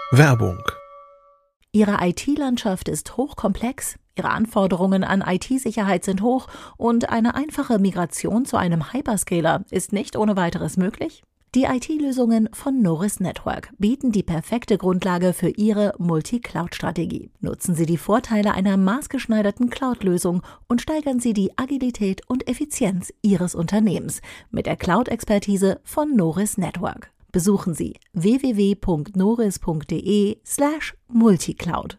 Werbung. Ihre IT-Landschaft ist hochkomplex, Ihre Anforderungen an IT-Sicherheit sind hoch und eine einfache Migration zu einem Hyperscaler ist nicht ohne weiteres möglich? Die IT-Lösungen von Noris Network bieten die perfekte Grundlage für Ihre Multi-Cloud-Strategie. Nutzen Sie die Vorteile einer maßgeschneiderten Cloud-Lösung und steigern Sie die Agilität und Effizienz Ihres Unternehmens mit der Cloud-Expertise von Noris Network. Besuchen Sie www.noris.de/multicloud.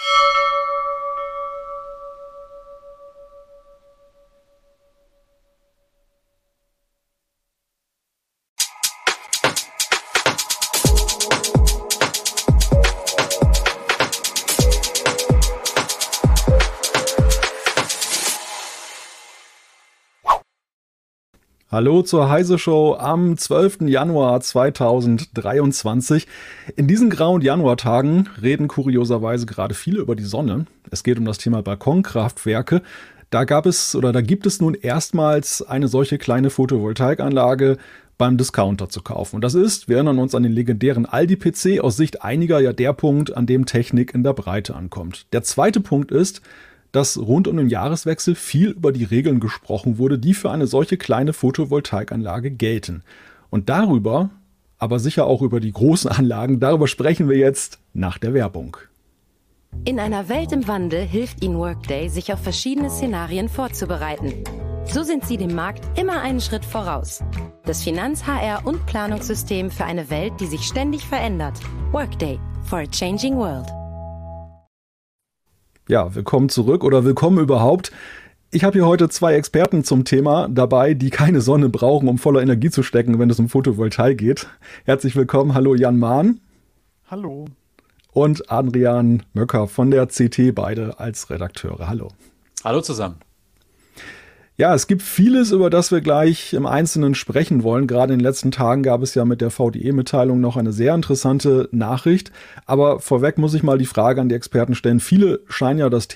Hallo zur Heise Show am 12. Januar 2023. In diesen grauen Januartagen reden kurioserweise gerade viele über die Sonne. Es geht um das Thema Balkonkraftwerke. Da gibt es nun erstmals eine solche kleine Photovoltaikanlage beim Discounter zu kaufen. Und das ist, wir erinnern uns an den legendären Aldi-PC, aus Sicht einiger ja der Punkt, an dem Technik in der Breite ankommt. Der zweite Punkt ist, dass rund um den Jahreswechsel viel über die Regeln gesprochen wurde, die für eine solche kleine Photovoltaikanlage gelten. Und darüber, aber sicher auch über die großen Anlagen, darüber sprechen wir jetzt nach der Werbung. In einer Welt im Wandel hilft Ihnen Workday, sich auf verschiedene Szenarien vorzubereiten. So sind Sie dem Markt immer einen Schritt voraus. Das Finanz-, HR- und Planungssystem für eine Welt, die sich ständig verändert. Workday for a changing world. Ja, willkommen zurück oder willkommen überhaupt. Ich habe hier heute zwei Experten zum Thema dabei, die keine Sonne brauchen, um voller Energie zu stecken, wenn es um Photovoltaik geht. Herzlich willkommen. Hallo Jan Mahn. Hallo. Und Adrian Möcker von der CT, beide als Redakteure. Hallo. Hallo zusammen. Ja, es gibt vieles, über das wir gleich im Einzelnen sprechen wollen. Gerade in den letzten Tagen gab es ja mit der VDE-Mitteilung noch eine sehr interessante Nachricht. Aber vorweg muss ich mal die Frage an die Experten stellen. Viele scheinen ja zu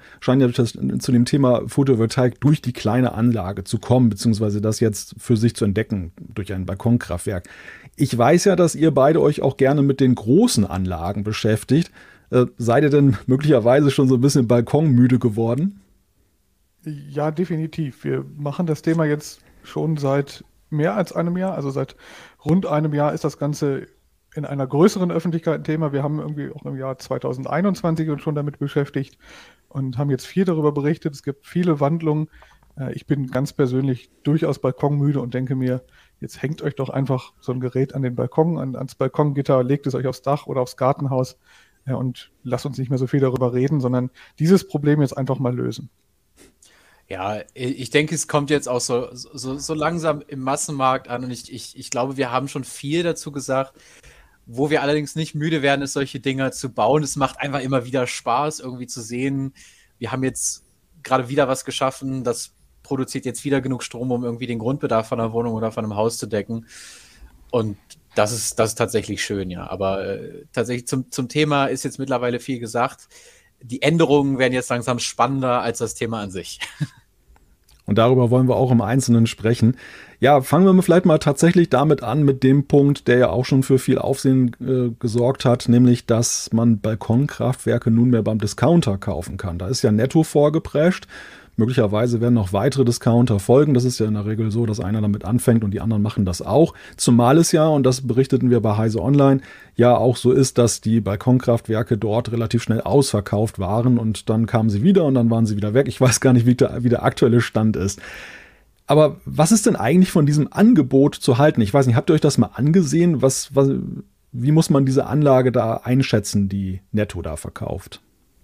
dem Thema Photovoltaik durch die kleine Anlage zu kommen, beziehungsweise das jetzt für sich zu entdecken durch ein Balkonkraftwerk. Ich weiß ja, dass ihr beide euch auch gerne mit den großen Anlagen beschäftigt. Seid ihr denn möglicherweise schon so ein bisschen balkonmüde geworden? Ja, definitiv. Wir machen das Thema jetzt schon seit mehr als einem Jahr. Also seit rund einem Jahr ist das Ganze in einer größeren Öffentlichkeit ein Thema. Wir haben irgendwie auch im Jahr 2021 uns schon damit beschäftigt und haben jetzt viel darüber berichtet. Es gibt viele Wandlungen. Ich bin ganz persönlich durchaus balkonmüde und denke mir, jetzt hängt euch doch einfach so ein Gerät an den Balkon, ans Balkongitter, legt es euch aufs Dach oder aufs Gartenhaus und lasst uns nicht mehr so viel darüber reden, sondern dieses Problem jetzt einfach mal lösen. Ja, ich denke, es kommt jetzt auch so langsam im Massenmarkt an und ich glaube, wir haben schon viel dazu gesagt. Wo wir allerdings nicht müde werden, ist, solche Dinger zu bauen. Es macht einfach immer wieder Spaß, irgendwie zu sehen. Wir haben jetzt gerade wieder was geschaffen, das produziert jetzt wieder genug Strom, um irgendwie den Grundbedarf von einer Wohnung oder von einem Haus zu decken. Und das ist tatsächlich schön, ja. Aber tatsächlich zum Thema ist jetzt mittlerweile viel gesagt. Die Änderungen werden jetzt langsam spannender als das Thema an sich. Und darüber wollen wir auch im Einzelnen sprechen. Ja, fangen wir vielleicht mal tatsächlich damit an, mit dem Punkt, der ja auch schon für viel Aufsehen gesorgt hat, nämlich, dass man Balkonkraftwerke nunmehr beim Discounter kaufen kann. Da ist ja Netto vorgeprescht. Möglicherweise werden noch weitere Discounter folgen. Das ist ja in der Regel so, dass einer damit anfängt und die anderen machen das auch. Zumal es ja, und das berichteten wir bei Heise Online, ja auch so ist, dass die Balkonkraftwerke dort relativ schnell ausverkauft waren und dann kamen sie wieder und dann waren sie wieder weg. Ich weiß gar nicht, wie der aktuelle Stand ist. Aber was ist denn eigentlich von diesem Angebot zu halten? Ich weiß nicht, habt ihr euch das mal angesehen? Wie muss man diese Anlage da einschätzen, die Netto da verkauft?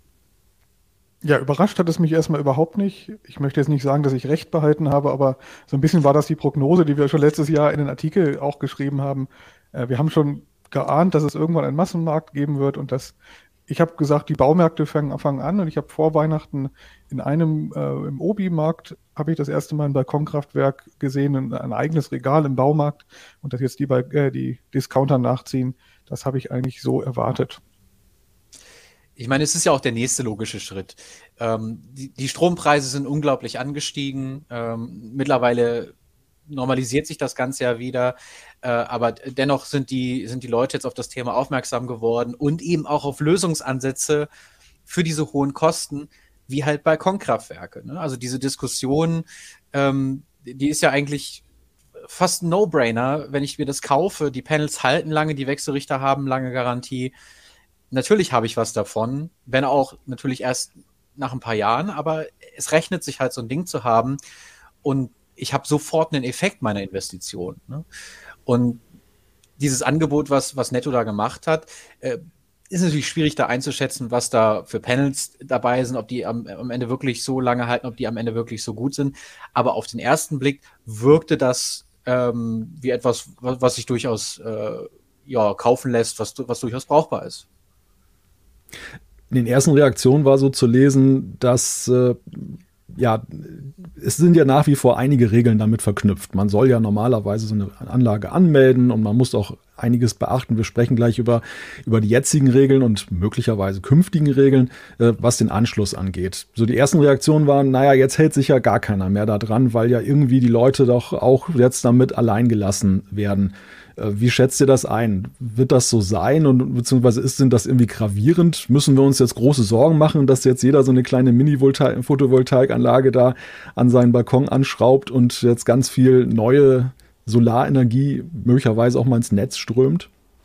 Ja, überrascht hat es mich erstmal überhaupt nicht. Ich möchte jetzt nicht sagen, dass ich recht behalten habe, aber so ein bisschen war das die Prognose, die wir schon letztes Jahr in den Artikel auch geschrieben haben. Wir haben schon geahnt, dass es irgendwann einen Massenmarkt geben wird und ich habe gesagt, die Baumärkte fangen an und ich habe vor Weihnachten in einem im Obi-Markt habe ich das erste Mal ein Balkonkraftwerk gesehen, ein eigenes Regal im Baumarkt und dass jetzt die Discounter nachziehen, das habe ich eigentlich so erwartet. Ich meine, es ist ja auch der nächste logische Schritt. Die Strompreise sind unglaublich angestiegen. Mittlerweile normalisiert sich das Ganze ja wieder. Aber dennoch sind die Leute jetzt auf das Thema aufmerksam geworden und eben auch auf Lösungsansätze für diese hohen Kosten, wie halt Balkonkraftwerke. Ne? Also diese Diskussion, die ist ja eigentlich fast ein No-Brainer, wenn ich mir das kaufe. Die Panels halten lange, die Wechselrichter haben lange Garantie. Natürlich habe ich was davon, wenn auch natürlich erst nach ein paar Jahren, aber es rechnet sich halt, so ein Ding zu haben und ich habe sofort einen Effekt meiner Investition. Ne? Und dieses Angebot, was Netto da gemacht hat, ist natürlich schwierig da einzuschätzen, was da für Panels dabei sind, ob die am Ende wirklich so lange halten, ob die am Ende wirklich so gut sind. Aber auf den ersten Blick wirkte das wie etwas, was sich durchaus kaufen lässt, was durchaus brauchbar ist. In den ersten Reaktionen war so zu lesen, dass es sind ja nach wie vor einige Regeln damit verknüpft. Man soll ja normalerweise so eine Anlage anmelden und man muss auch einiges beachten. Wir sprechen gleich über die jetzigen Regeln und möglicherweise künftigen Regeln, was den Anschluss angeht. So die ersten Reaktionen waren, naja, jetzt hält sich ja gar keiner mehr da dran, weil ja irgendwie die Leute doch auch jetzt damit allein gelassen werden. Wie schätzt ihr das ein? Wird das so sein und beziehungsweise sind das irgendwie gravierend? Müssen wir uns jetzt große Sorgen machen, dass jetzt jeder so eine kleine Mini-Photovoltaikanlage da an seinen Balkon anschraubt und jetzt ganz viel neue Solarenergie möglicherweise auch mal ins Netz strömt?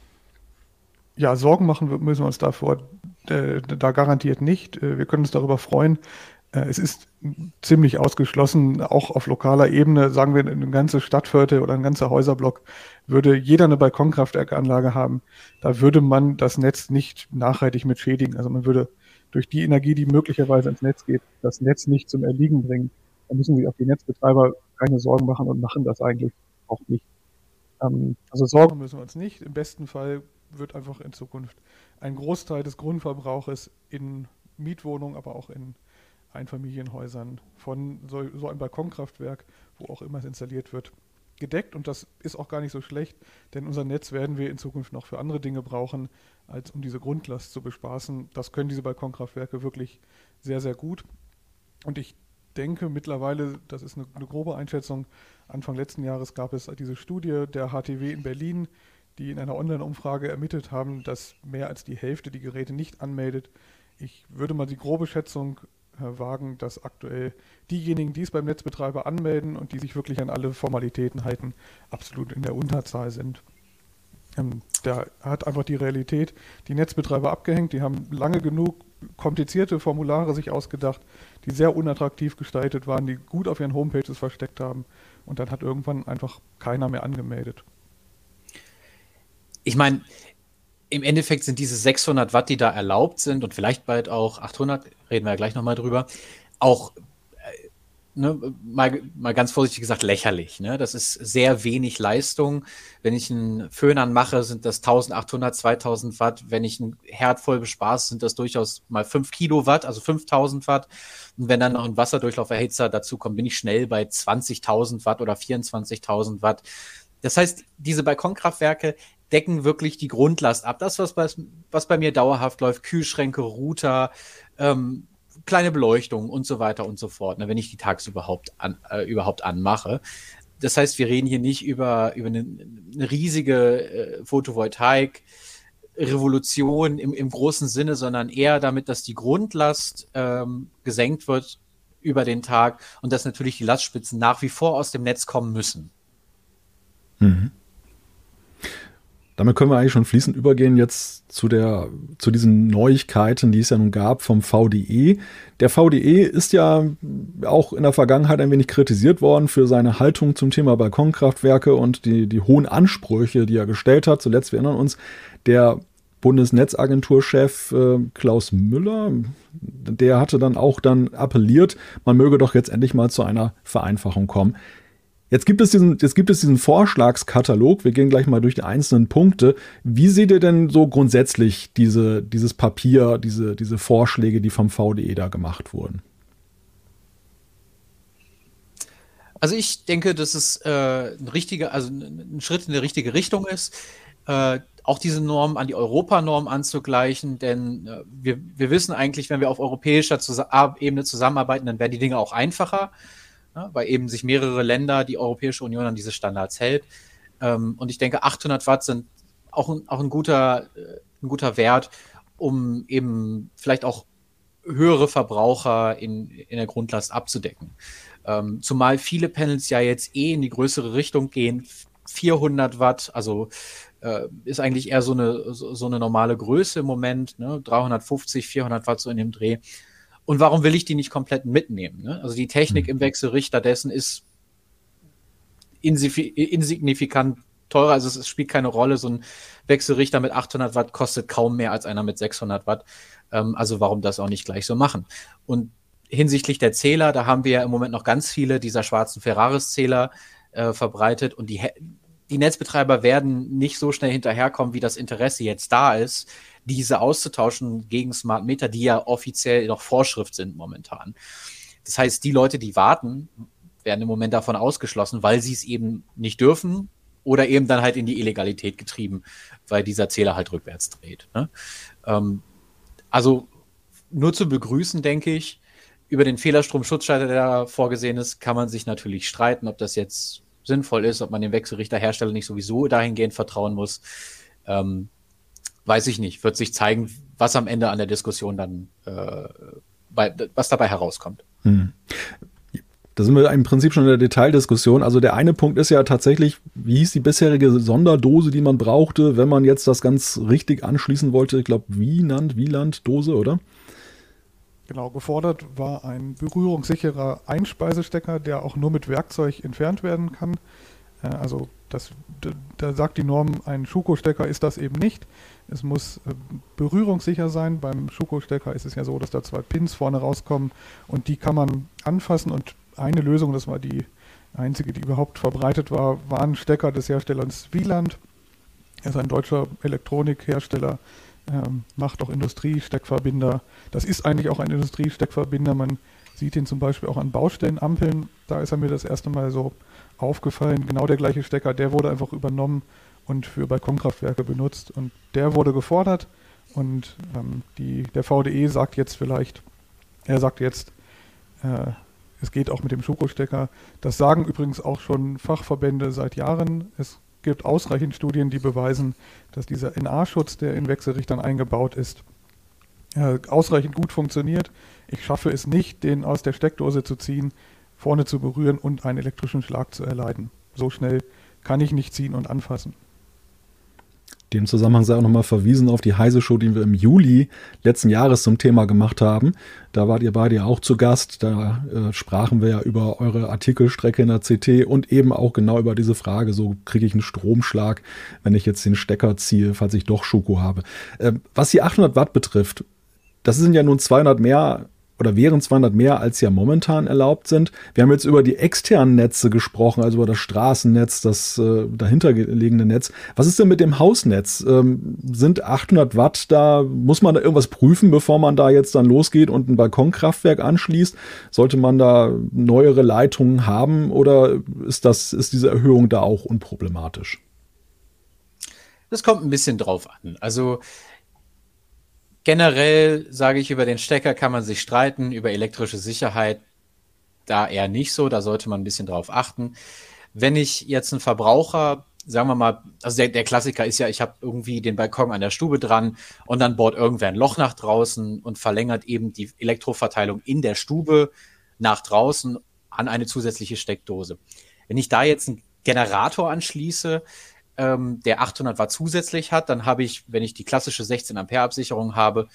Ja, Sorgen machen müssen wir uns davor da garantiert nicht. Wir können uns darüber freuen. Es ist ziemlich ausgeschlossen, auch auf lokaler Ebene, sagen wir, eine ganze Stadtviertel oder ein ganzer Häuserblock, würde jeder eine Balkonkraftwerkanlage haben. Da würde man das Netz nicht nachhaltig mit schädigen. Also man würde durch die Energie, die möglicherweise ins Netz geht, das Netz nicht zum Erliegen bringen. Da müssen sich auch die Netzbetreiber keine Sorgen machen und machen das eigentlich auch nicht. Also Sorgen müssen wir uns nicht. Im besten Fall wird einfach in Zukunft ein Großteil des Grundverbrauches in Mietwohnungen, aber auch in Einfamilienhäusern von so einem Balkonkraftwerk, wo auch immer es installiert wird, gedeckt. Und das ist auch gar nicht so schlecht, denn unser Netz werden wir in Zukunft noch für andere Dinge brauchen, als um diese Grundlast zu bespaßen. Das können diese Balkonkraftwerke wirklich sehr, sehr gut. Und ich denke mittlerweile, das ist eine grobe Einschätzung, Anfang letzten Jahres gab es diese Studie der HTW in Berlin, die in einer Online-Umfrage ermittelt haben, dass mehr als die Hälfte die Geräte nicht anmeldet. Ich würde mal die grobe Schätzung wagen, dass aktuell diejenigen, die es beim Netzbetreiber anmelden und die sich wirklich an alle Formalitäten halten, absolut in der Unterzahl sind. Da hat einfach die Realität die Netzbetreiber abgehängt. Die haben lange genug komplizierte Formulare sich ausgedacht, die sehr unattraktiv gestaltet waren, die gut auf ihren Homepages versteckt haben. Und dann hat irgendwann einfach keiner mehr angemeldet. Ich meine, im Endeffekt sind diese 600 Watt, die da erlaubt sind und vielleicht bald auch 800, reden wir ja gleich nochmal drüber, auch mal ganz vorsichtig gesagt lächerlich. Ne? Das ist sehr wenig Leistung. Wenn ich einen Föhn anmache, sind das 1800, 2000 Watt. Wenn ich einen Herd voll bespaße, sind das durchaus mal 5 Kilowatt, also 5000 Watt. Und wenn dann noch ein Wasserdurchlauferhitzer dazu kommt, bin ich schnell bei 20.000 Watt oder 24.000 Watt. Das heißt, diese Balkonkraftwerke decken wirklich die Grundlast ab. Das, was bei mir dauerhaft läuft, Kühlschränke, Router, kleine Beleuchtung und so weiter und so fort, wenn ich die tagsüber überhaupt anmache. Das heißt, wir reden hier nicht über eine riesige Photovoltaik-Revolution im großen Sinne, sondern eher damit, dass die Grundlast gesenkt wird über den Tag und dass natürlich die Lastspitzen nach wie vor aus dem Netz kommen müssen. Mhm. Damit können wir eigentlich schon fließend übergehen jetzt zu diesen Neuigkeiten, die es ja nun gab vom VDE. Der VDE ist ja auch in der Vergangenheit ein wenig kritisiert worden für seine Haltung zum Thema Balkonkraftwerke und die hohen Ansprüche, die er gestellt hat. Zuletzt, wir erinnern uns, der Bundesnetzagenturchef Klaus Müller, der hatte dann appelliert, man möge doch jetzt endlich mal zu einer Vereinfachung kommen. Jetzt gibt es diesen Vorschlagskatalog. Wir gehen gleich mal durch die einzelnen Punkte. Wie seht ihr denn so grundsätzlich dieses Papier, diese Vorschläge, die vom VDE da gemacht wurden? Also ich denke, dass es ein Schritt in die richtige Richtung ist, auch diese Norm an die Europanorm anzugleichen, denn wir wissen eigentlich, wenn wir auf europäischer Ebene zusammenarbeiten, dann werden die Dinge auch einfacher. ne? Weil eben sich mehrere Länder, die Europäische Union an diese Standards hält. Und ich denke, 800 Watt sind auch ein guter Wert, um eben vielleicht auch höhere Verbraucher in der Grundlast abzudecken. Zumal viele Panels ja jetzt in die größere Richtung gehen. 400 Watt, also ist eigentlich eher so eine normale Größe im Moment, ne? 350, 400 Watt so in dem Dreh. Und warum will ich die nicht komplett mitnehmen? Ne? Also die Technik im Wechselrichter dessen ist insignifikant teurer, also es spielt keine Rolle. So ein Wechselrichter mit 800 Watt kostet kaum mehr als einer mit 600 Watt. Also warum das auch nicht gleich so machen? Und hinsichtlich der Zähler, da haben wir ja im Moment noch ganz viele dieser schwarzen Ferraris-Zähler verbreitet und die Netzbetreiber werden nicht so schnell hinterherkommen, wie das Interesse jetzt da ist, diese auszutauschen gegen Smart Meter, die ja offiziell noch Vorschrift sind momentan. Das heißt, die Leute, die warten, werden im Moment davon ausgeschlossen, weil sie es eben nicht dürfen oder eben dann halt in die Illegalität getrieben, weil dieser Zähler halt rückwärts dreht. Ne? Also nur zu begrüßen, denke ich. Über den Fehlerstromschutzschalter, der da vorgesehen ist, kann man sich natürlich streiten, ob das jetzt sinnvoll ist, ob man dem Wechselrichterhersteller nicht sowieso dahingehend vertrauen muss. Weiß ich nicht. Wird sich zeigen, was am Ende an der Diskussion dann, was dabei herauskommt. Da sind wir im Prinzip schon in der Detaildiskussion. Also der eine Punkt ist ja tatsächlich, wie hieß die bisherige Sonderdose, die man brauchte, wenn man jetzt das ganz richtig anschließen wollte? Ich glaube, Wieland-Dose, oder? Genau, gefordert war ein berührungssicherer Einspeisestecker, der auch nur mit Werkzeug entfernt werden kann. Also da sagt die Norm, ein Schuko-Stecker ist das eben nicht. Es muss berührungssicher sein. Beim Schuko-Stecker ist es ja so, dass da 2 Pins vorne rauskommen und die kann man anfassen. Und eine Lösung, das war die einzige, die überhaupt verbreitet war, waren Stecker des Herstellers Wieland. Er ist ein deutscher Elektronikhersteller, macht auch Industriesteckverbinder. Das ist eigentlich auch ein Industriesteckverbinder. Man sieht ihn zum Beispiel auch an Baustellenampeln. Da ist er mir das erste Mal so aufgefallen. Genau der gleiche Stecker, der wurde einfach übernommen und für Balkonkraftwerke benutzt. Und der wurde gefordert. Und der VDE sagt jetzt es geht auch mit dem Schuko-Stecker. Das sagen übrigens auch schon Fachverbände seit Jahren. Es gibt ausreichend Studien, die beweisen, dass dieser NA-Schutz, der in Wechselrichtern eingebaut ist, ausreichend gut funktioniert. Ich schaffe es nicht, den aus der Steckdose zu ziehen, vorne zu berühren und einen elektrischen Schlag zu erleiden. So schnell kann ich nicht ziehen und anfassen. In dem Zusammenhang sei auch nochmal verwiesen auf die Heise-Show, die wir im Juli letzten Jahres zum Thema gemacht haben. Da wart ihr beide ja auch zu Gast. Da sprachen wir ja über eure Artikelstrecke in der CT und eben auch genau über diese Frage, so kriege ich einen Stromschlag, wenn ich jetzt den Stecker ziehe, falls ich doch Schuko habe. Was die 800 Watt betrifft, das sind ja nun 200 mehr oder wären 200 mehr, als ja momentan erlaubt sind. Wir haben jetzt über die externen Netze gesprochen, also über das Straßennetz, das dahintergelegene Netz. Was ist denn mit dem Hausnetz? Sind 800 Watt da, muss man da irgendwas prüfen, bevor man da jetzt dann losgeht und ein Balkonkraftwerk anschließt? Sollte man da neuere Leitungen haben oder ist diese Erhöhung da auch unproblematisch? Das kommt ein bisschen drauf an. Also generell sage ich, über den Stecker kann man sich streiten, über elektrische Sicherheit da eher nicht so, da sollte man ein bisschen drauf achten. Wenn ich jetzt einen Verbraucher, sagen wir mal, also der Klassiker ist ja, ich habe irgendwie den Balkon an der Stube dran und dann bohrt irgendwer ein Loch nach draußen und verlängert eben die Elektroverteilung in der Stube nach draußen an eine zusätzliche Steckdose. Wenn ich da jetzt einen Generator anschließe, der 800 Watt zusätzlich hat, dann habe ich, wenn ich die klassische 16 Ampere Absicherung habe,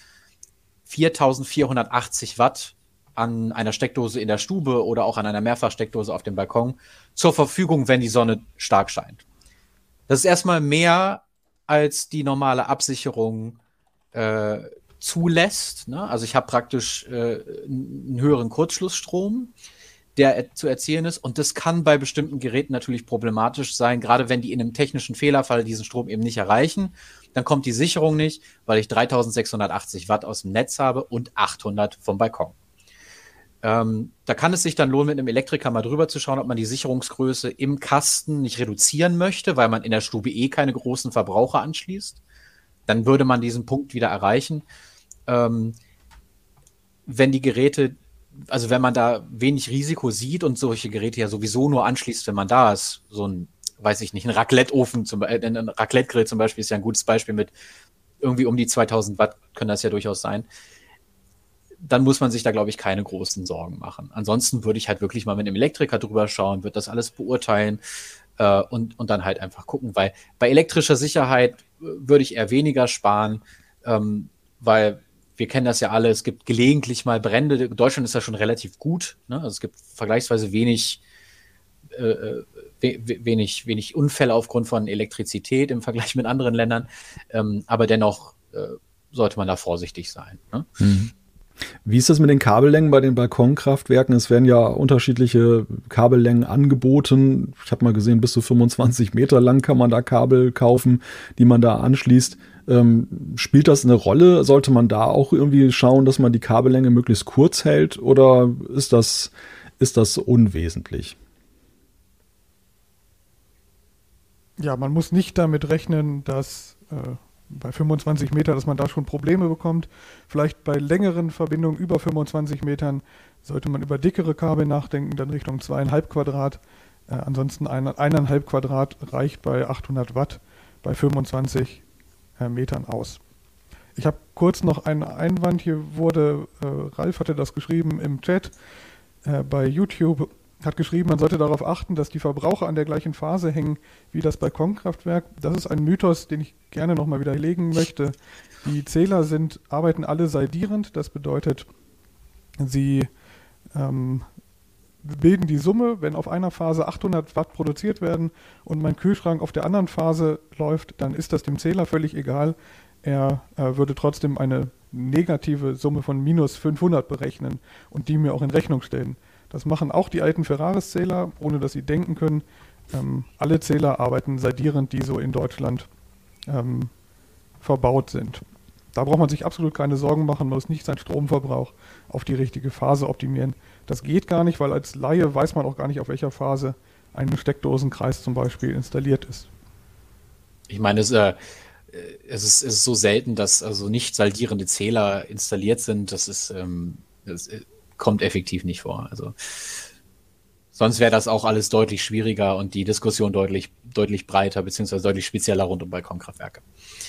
4480 Watt an einer Steckdose in der Stube oder auch an einer Mehrfachsteckdose auf dem Balkon zur Verfügung, wenn die Sonne stark scheint. Das ist erstmal mehr, als die normale Absicherung zulässt. Ne? Also ich habe praktisch einen höheren Kurzschlussstrom, der zu erzielen ist. Und das kann bei bestimmten Geräten natürlich problematisch sein, gerade wenn die in einem technischen Fehlerfall diesen Strom eben nicht erreichen. Dann kommt die Sicherung nicht, weil ich 3680 Watt aus dem Netz habe und 800 vom Balkon. Da kann es sich dann lohnen, mit einem Elektriker mal drüber zu schauen, ob man die Sicherungsgröße im Kasten nicht reduzieren möchte, weil man in der Stube keine großen Verbraucher anschließt. Dann würde man diesen Punkt wieder erreichen. Wenn die Geräte also wenn man da wenig Risiko sieht und solche Geräte ja sowieso nur anschließt, wenn man da ist, so ein, weiß ich nicht, ein Raclette-Ofen, ein Raclette-Grill zum Beispiel ist ja ein gutes Beispiel mit irgendwie um die 2000 Watt können das ja durchaus sein, dann muss man sich da, glaube ich, keine großen Sorgen machen. Ansonsten würde ich halt wirklich mal mit einem Elektriker drüber schauen, würde das alles beurteilen und dann halt einfach gucken, weil bei elektrischer Sicherheit würde ich eher weniger sparen, weil wir kennen das ja alle, es gibt gelegentlich mal Brände. Deutschland ist ja schon relativ gut, ne? Also es gibt vergleichsweise wenig Unfälle aufgrund von Elektrizität im Vergleich mit anderen Ländern, aber dennoch sollte man da vorsichtig sein. Ne? Mhm. Wie ist das mit den Kabellängen bei den Balkonkraftwerken? Es werden ja unterschiedliche Kabellängen angeboten. Ich habe mal gesehen, bis zu 25 Meter lang kann man da Kabel kaufen, die man da anschließt. Spielt das eine Rolle? Sollte man da auch irgendwie schauen, dass man die Kabellänge möglichst kurz hält, oder ist das unwesentlich? Ja, man muss nicht damit rechnen, dass bei 25 Meter, dass man da schon Probleme bekommt. Vielleicht bei längeren Verbindungen über 25 Metern sollte man über dickere Kabel nachdenken, dann Richtung 2,5 Quadrat. Ansonsten 1,5 Quadrat reicht bei 800 Watt bei 25 Metern aus. Ich habe kurz noch einen Einwand. Hier wurde, Ralf hatte das geschrieben im Chat, bei YouTube hat geschrieben, man sollte darauf achten, dass die Verbraucher an der gleichen Phase hängen wie das Balkonkraftwerk. Das ist ein Mythos, den ich gerne nochmal widerlegen möchte. Die Zähler arbeiten alle seidierend. Das bedeutet, sie bilden die Summe, wenn auf einer Phase 800 Watt produziert werden und mein Kühlschrank auf der anderen Phase läuft, dann ist das dem Zähler völlig egal. Er würde trotzdem eine negative Summe von minus 500 berechnen und die mir auch in Rechnung stellen. Das machen auch die alten Ferraris-Zähler, ohne dass sie denken können. Alle Zähler arbeiten seidierend, die so in Deutschland verbaut sind. Da braucht man sich absolut keine Sorgen machen, man muss nicht seinen Stromverbrauch auf die richtige Phase optimieren. Das geht gar nicht, weil als Laie weiß man auch gar nicht, auf welcher Phase ein Steckdosenkreis zum Beispiel installiert ist. Ich meine, es ist so selten, dass also nicht saldierende Zähler installiert sind, das kommt effektiv nicht vor. Also sonst wäre das auch alles deutlich schwieriger und die Diskussion deutlich breiter beziehungsweise deutlich spezieller rund um Balkonkraftwerke.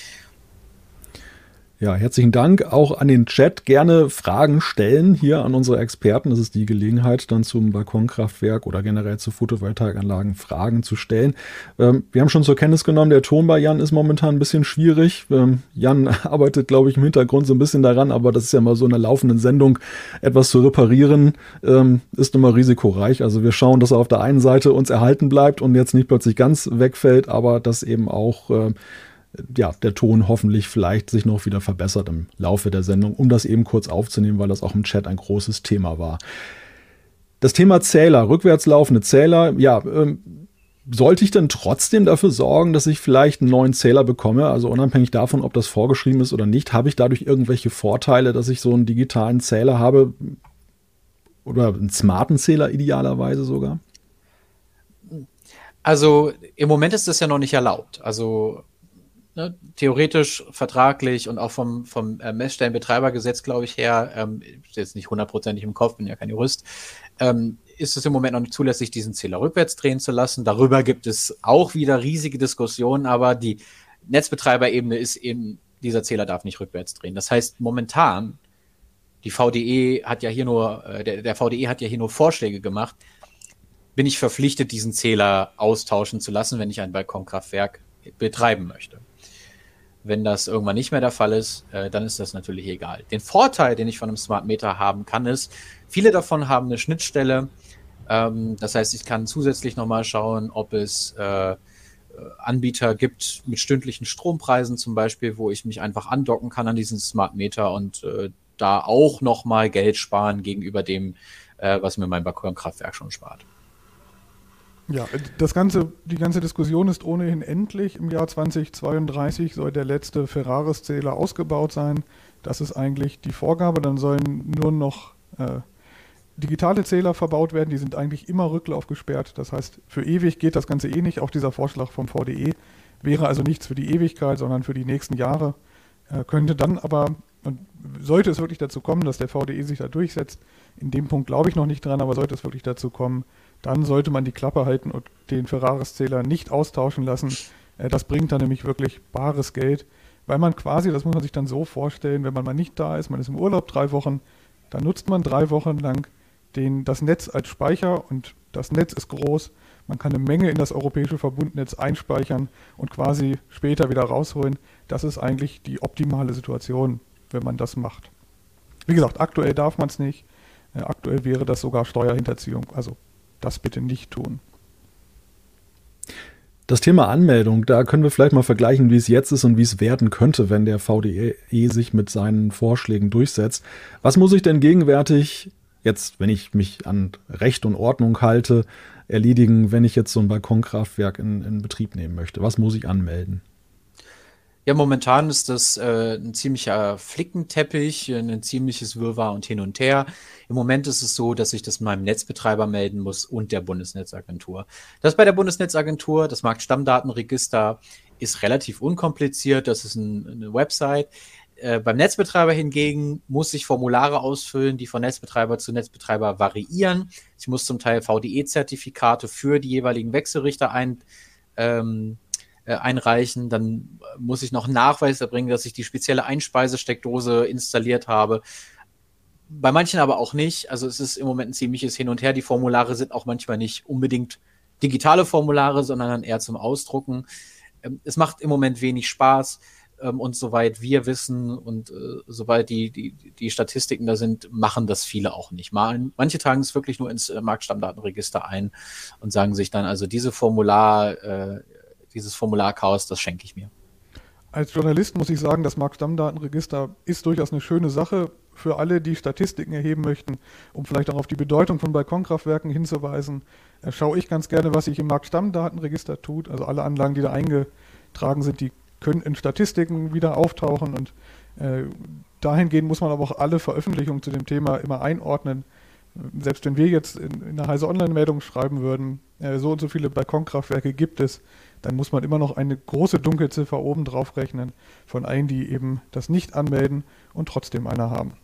Ja, herzlichen Dank auch an den Chat. Gerne Fragen stellen hier an unsere Experten. Das ist die Gelegenheit, dann zum Balkonkraftwerk oder generell zu Photovoltaikanlagen Fragen zu stellen. Wir haben schon zur Kenntnis genommen, der Ton bei Jan ist momentan ein bisschen schwierig. Jan arbeitet, glaube ich, im Hintergrund so ein bisschen daran, aber das ist ja mal so in der laufenden Sendung. Etwas zu reparieren ist immer risikoreich. Also wir schauen, dass er auf der einen Seite uns erhalten bleibt und jetzt nicht plötzlich ganz wegfällt, aber dass eben auch der Ton hoffentlich vielleicht sich noch wieder verbessert im Laufe der Sendung, um das eben kurz aufzunehmen, weil das auch im Chat ein großes Thema war. Das Thema Zähler, rückwärts laufende Zähler, sollte ich denn trotzdem dafür sorgen, dass ich vielleicht einen neuen Zähler bekomme? Also unabhängig davon, ob das vorgeschrieben ist oder nicht, habe ich dadurch irgendwelche Vorteile, dass ich so einen digitalen Zähler habe oder einen smarten Zähler idealerweise sogar? Also im Moment ist das ja noch nicht erlaubt. Also theoretisch, vertraglich und auch vom Messstellenbetreibergesetz, glaube ich, her, jetzt nicht 100%ig im Kopf, bin ja kein Jurist, ist es im Moment noch nicht zulässig, diesen Zähler rückwärts drehen zu lassen. Darüber gibt es auch wieder riesige Diskussionen, aber die Netzbetreiberebene ist eben, dieser Zähler darf nicht rückwärts drehen. Das heißt, momentan, die VDE hat ja hier nur, der VDE hat ja hier nur Vorschläge gemacht, bin ich verpflichtet, diesen Zähler austauschen zu lassen, wenn ich ein Balkonkraftwerk betreiben möchte. Wenn das irgendwann nicht mehr der Fall ist, dann ist das natürlich egal. Den Vorteil, den ich von einem Smart Meter haben kann, ist, viele davon haben eine Schnittstelle. Das heißt, ich kann zusätzlich nochmal schauen, ob es Anbieter gibt mit stündlichen Strompreisen zum Beispiel, wo ich mich einfach andocken kann an diesen Smart Meter und da auch nochmal Geld sparen gegenüber dem, was mir mein Balkonkraftwerk schon spart. Ja, die ganze Diskussion ist ohnehin endlich. Im Jahr 2032 soll der letzte Ferraris-Zähler ausgebaut sein. Das ist eigentlich die Vorgabe. Dann sollen nur noch digitale Zähler verbaut werden. Die sind eigentlich immer rücklaufgesperrt. Das heißt, für ewig geht das Ganze nicht. Auch dieser Vorschlag vom VDE wäre also nichts für die Ewigkeit, sondern für die nächsten Jahre. Könnte dann aber Und sollte es wirklich dazu kommen, dass der VDE sich da durchsetzt, in dem Punkt glaube ich noch nicht dran, aber sollte es wirklich dazu kommen, dann sollte man die Klappe halten und den Ferraris-Zähler nicht austauschen lassen. Das bringt dann nämlich wirklich bares Geld, weil man quasi, das muss man sich dann so vorstellen, wenn man mal nicht da ist, man ist im Urlaub 3 Wochen, dann nutzt man 3 Wochen lang das Netz als Speicher und das Netz ist groß. Man kann eine Menge in das europäische Verbundnetz einspeichern und quasi später wieder rausholen. Das ist eigentlich die optimale Situation, wenn man das macht. Wie gesagt, aktuell darf man es nicht. Aktuell wäre das sogar Steuerhinterziehung. Also das bitte nicht tun. Das Thema Anmeldung, da können wir vielleicht mal vergleichen, wie es jetzt ist und wie es werden könnte, wenn der VDE sich mit seinen Vorschlägen durchsetzt. Was muss ich denn gegenwärtig, jetzt, wenn ich mich an Recht und Ordnung halte, erledigen, wenn ich jetzt so ein Balkonkraftwerk in Betrieb nehmen möchte? Was muss ich anmelden? Ja, momentan ist das ein ziemlicher Flickenteppich, ein ziemliches Wirrwarr und hin und her. Im Moment ist es so, dass ich das meinem Netzbetreiber melden muss und der Bundesnetzagentur. Das bei der Bundesnetzagentur, das Marktstammdatenregister, ist relativ unkompliziert. Das ist eine Website. Beim Netzbetreiber hingegen muss ich Formulare ausfüllen, die von Netzbetreiber zu Netzbetreiber variieren. Ich muss zum Teil VDE-Zertifikate für die jeweiligen Wechselrichter einreichen. Dann muss ich noch einen Nachweis erbringen, dass ich die spezielle Einspeisesteckdose installiert habe. Bei manchen aber auch nicht. Also es ist im Moment ein ziemliches Hin und Her. Die Formulare sind auch manchmal nicht unbedingt digitale Formulare, sondern dann eher zum Ausdrucken. Es macht im Moment wenig Spaß. Und soweit wir wissen und soweit die Statistiken da sind, machen das viele auch nicht. Manche tragen es wirklich nur ins Marktstammdatenregister ein und sagen sich dann, also dieses Formularchaos, das schenke ich mir. Als Journalist muss ich sagen, das Marktstammdatenregister ist durchaus eine schöne Sache für alle, die Statistiken erheben möchten, um vielleicht auch auf die Bedeutung von Balkonkraftwerken hinzuweisen. Schaue ich ganz gerne, was sich im Marktstammdatenregister tut. Also alle Anlagen, die da eingetragen sind, die können in Statistiken wieder auftauchen und dahingehend muss man aber auch alle Veröffentlichungen zu dem Thema immer einordnen. Selbst wenn wir jetzt in einer Heise Online-Meldung schreiben würden, so und so viele Balkonkraftwerke gibt es, dann muss man immer noch eine große Dunkelziffer oben drauf rechnen von allen, die eben das nicht anmelden und trotzdem eine haben.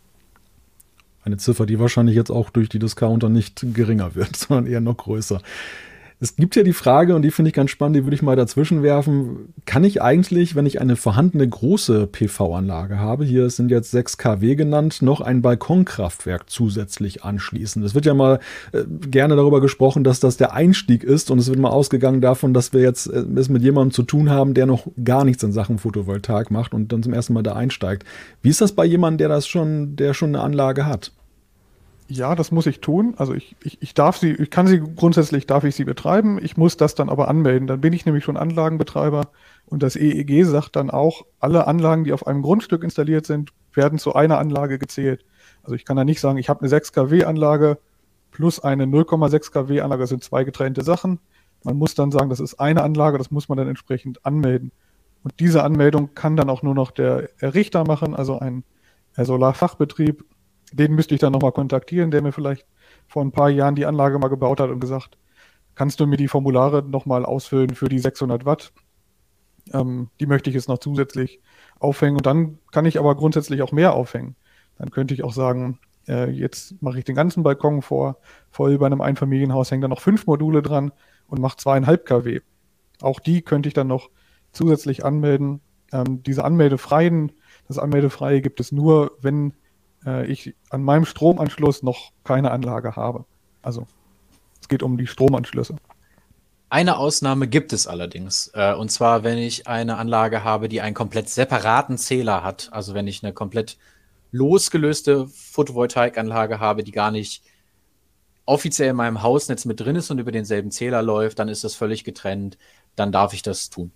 Eine Ziffer, die wahrscheinlich jetzt auch durch die Discounter nicht geringer wird, sondern eher noch größer. Es gibt ja die Frage, und die finde ich ganz spannend, die würde ich mal dazwischen werfen. Kann ich eigentlich, wenn ich eine vorhandene große PV-Anlage habe, hier sind jetzt 6 kW genannt, noch ein Balkonkraftwerk zusätzlich anschließen? Es wird ja mal gerne darüber gesprochen, dass das der Einstieg ist, und es wird mal ausgegangen davon, dass wir jetzt es mit jemandem zu tun haben, der noch gar nichts in Sachen Photovoltaik macht und dann zum ersten Mal da einsteigt. Wie ist das bei jemandem, der schon eine Anlage hat? Ja, das muss ich tun. Also ich darf grundsätzlich betreiben. Ich muss das dann aber anmelden. Dann bin ich nämlich schon Anlagenbetreiber und das EEG sagt dann auch, alle Anlagen, die auf einem Grundstück installiert sind, werden zu einer Anlage gezählt. Also ich kann da nicht sagen, ich habe eine 6 kW Anlage plus eine 0,6 kW Anlage, das sind 2 getrennte Sachen. Man muss dann sagen, das ist eine Anlage, das muss man dann entsprechend anmelden. Und diese Anmeldung kann dann auch nur noch der Errichter machen, also ein Solarfachbetrieb. Den müsste ich dann nochmal kontaktieren, der mir vielleicht vor ein paar Jahren die Anlage mal gebaut hat und gesagt, kannst du mir die Formulare nochmal ausfüllen für die 600 Watt? Die möchte ich jetzt noch zusätzlich aufhängen und dann kann ich aber grundsätzlich auch mehr aufhängen. Dann könnte ich auch sagen, jetzt mache ich den ganzen Balkon voll bei einem Einfamilienhaus, hängt da noch 5 Module dran und mache 2,5 kW. Auch die könnte ich dann noch zusätzlich anmelden. Das Anmeldefreie gibt es nur, wenn ich an meinem Stromanschluss noch keine Anlage habe. Also es geht um die Stromanschlüsse. Eine Ausnahme gibt es allerdings. Und zwar, wenn ich eine Anlage habe, die einen komplett separaten Zähler hat. Also wenn ich eine komplett losgelöste Photovoltaikanlage habe, die gar nicht offiziell in meinem Hausnetz mit drin ist und über denselben Zähler läuft, dann ist das völlig getrennt. Dann darf ich das tun.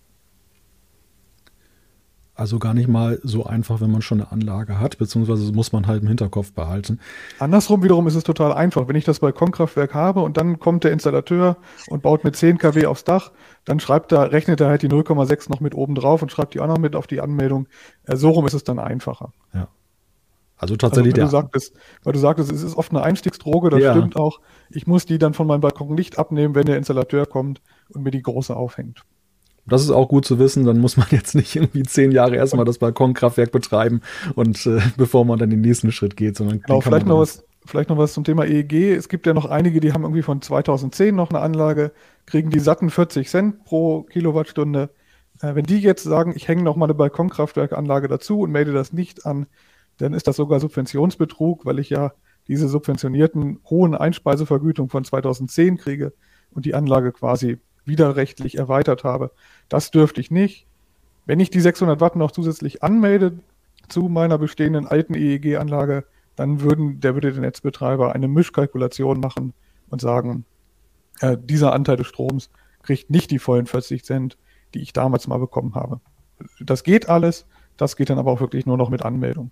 Also gar nicht mal so einfach, wenn man schon eine Anlage hat, beziehungsweise muss man halt im Hinterkopf behalten. Andersrum wiederum ist es total einfach. Wenn ich das Balkonkraftwerk habe und dann kommt der Installateur und baut mit 10 kW aufs Dach, dann rechnet er halt die 0,6 noch mit oben drauf und schreibt die auch noch mit auf die Anmeldung. So rum ist es dann einfacher. Ja. Also tatsächlich weil du sagtest, es ist oft eine Einstiegsdroge, das stimmt auch. Ich muss die dann von meinem Balkon nicht abnehmen, wenn der Installateur kommt und mir die große aufhängt. Das ist auch gut zu wissen, dann muss man jetzt nicht irgendwie 10 Jahre erstmal das Balkonkraftwerk betreiben und bevor man dann den nächsten Schritt geht, sondern genau, vielleicht noch was zum Thema EEG. Es gibt ja noch einige, die haben irgendwie von 2010 noch eine Anlage, kriegen die satten 40 Cent pro Kilowattstunde. Wenn die jetzt sagen, ich hänge noch mal eine Balkonkraftwerkanlage dazu und melde das nicht an, dann ist das sogar Subventionsbetrug, weil ich ja diese subventionierten hohen Einspeisevergütung von 2010 kriege und die Anlage quasi widerrechtlich erweitert habe. Das dürfte ich nicht. Wenn ich die 600 Watt noch zusätzlich anmelde zu meiner bestehenden alten EEG-Anlage, dann würde der Netzbetreiber eine Mischkalkulation machen und sagen, dieser Anteil des Stroms kriegt nicht die vollen 40 Cent, die ich damals mal bekommen habe. Das geht alles, das geht dann aber auch wirklich nur noch mit Anmeldung.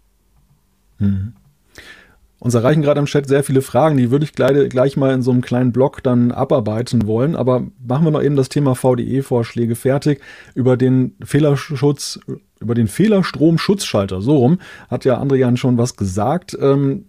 Uns erreichen gerade im Chat sehr viele Fragen, die würde ich gleich mal in so einem kleinen Blog dann abarbeiten wollen, aber machen wir noch eben das Thema VDE-Vorschläge fertig. Über den Fehlerstromschutzschalter, so rum, hat ja Andrian schon was gesagt.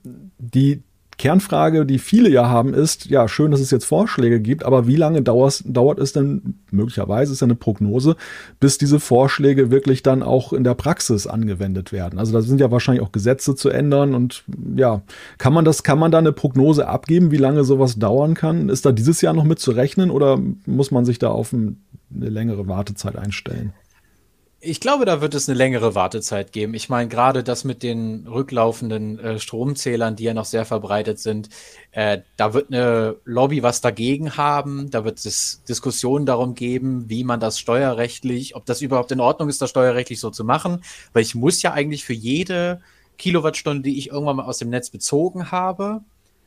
Die Kernfrage, die viele ja haben, ist, ja, schön, dass es jetzt Vorschläge gibt, aber wie lange dauert es denn, möglicherweise ist ja eine Prognose, bis diese Vorschläge wirklich dann auch in der Praxis angewendet werden? Also da sind ja wahrscheinlich auch Gesetze zu ändern und ja, kann man da eine Prognose abgeben, wie lange sowas dauern kann? Ist da dieses Jahr noch mit zu rechnen oder muss man sich da auf eine längere Wartezeit einstellen? Ich glaube, da wird es eine längere Wartezeit geben. Ich meine, gerade das mit den rücklaufenden Stromzählern, die ja noch sehr verbreitet sind, da wird eine Lobby was dagegen haben. Da wird es Diskussionen darum geben, wie man das steuerrechtlich, ob das überhaupt in Ordnung ist, das steuerrechtlich so zu machen. Weil ich muss ja eigentlich für jede Kilowattstunde, die ich irgendwann mal aus dem Netz bezogen habe,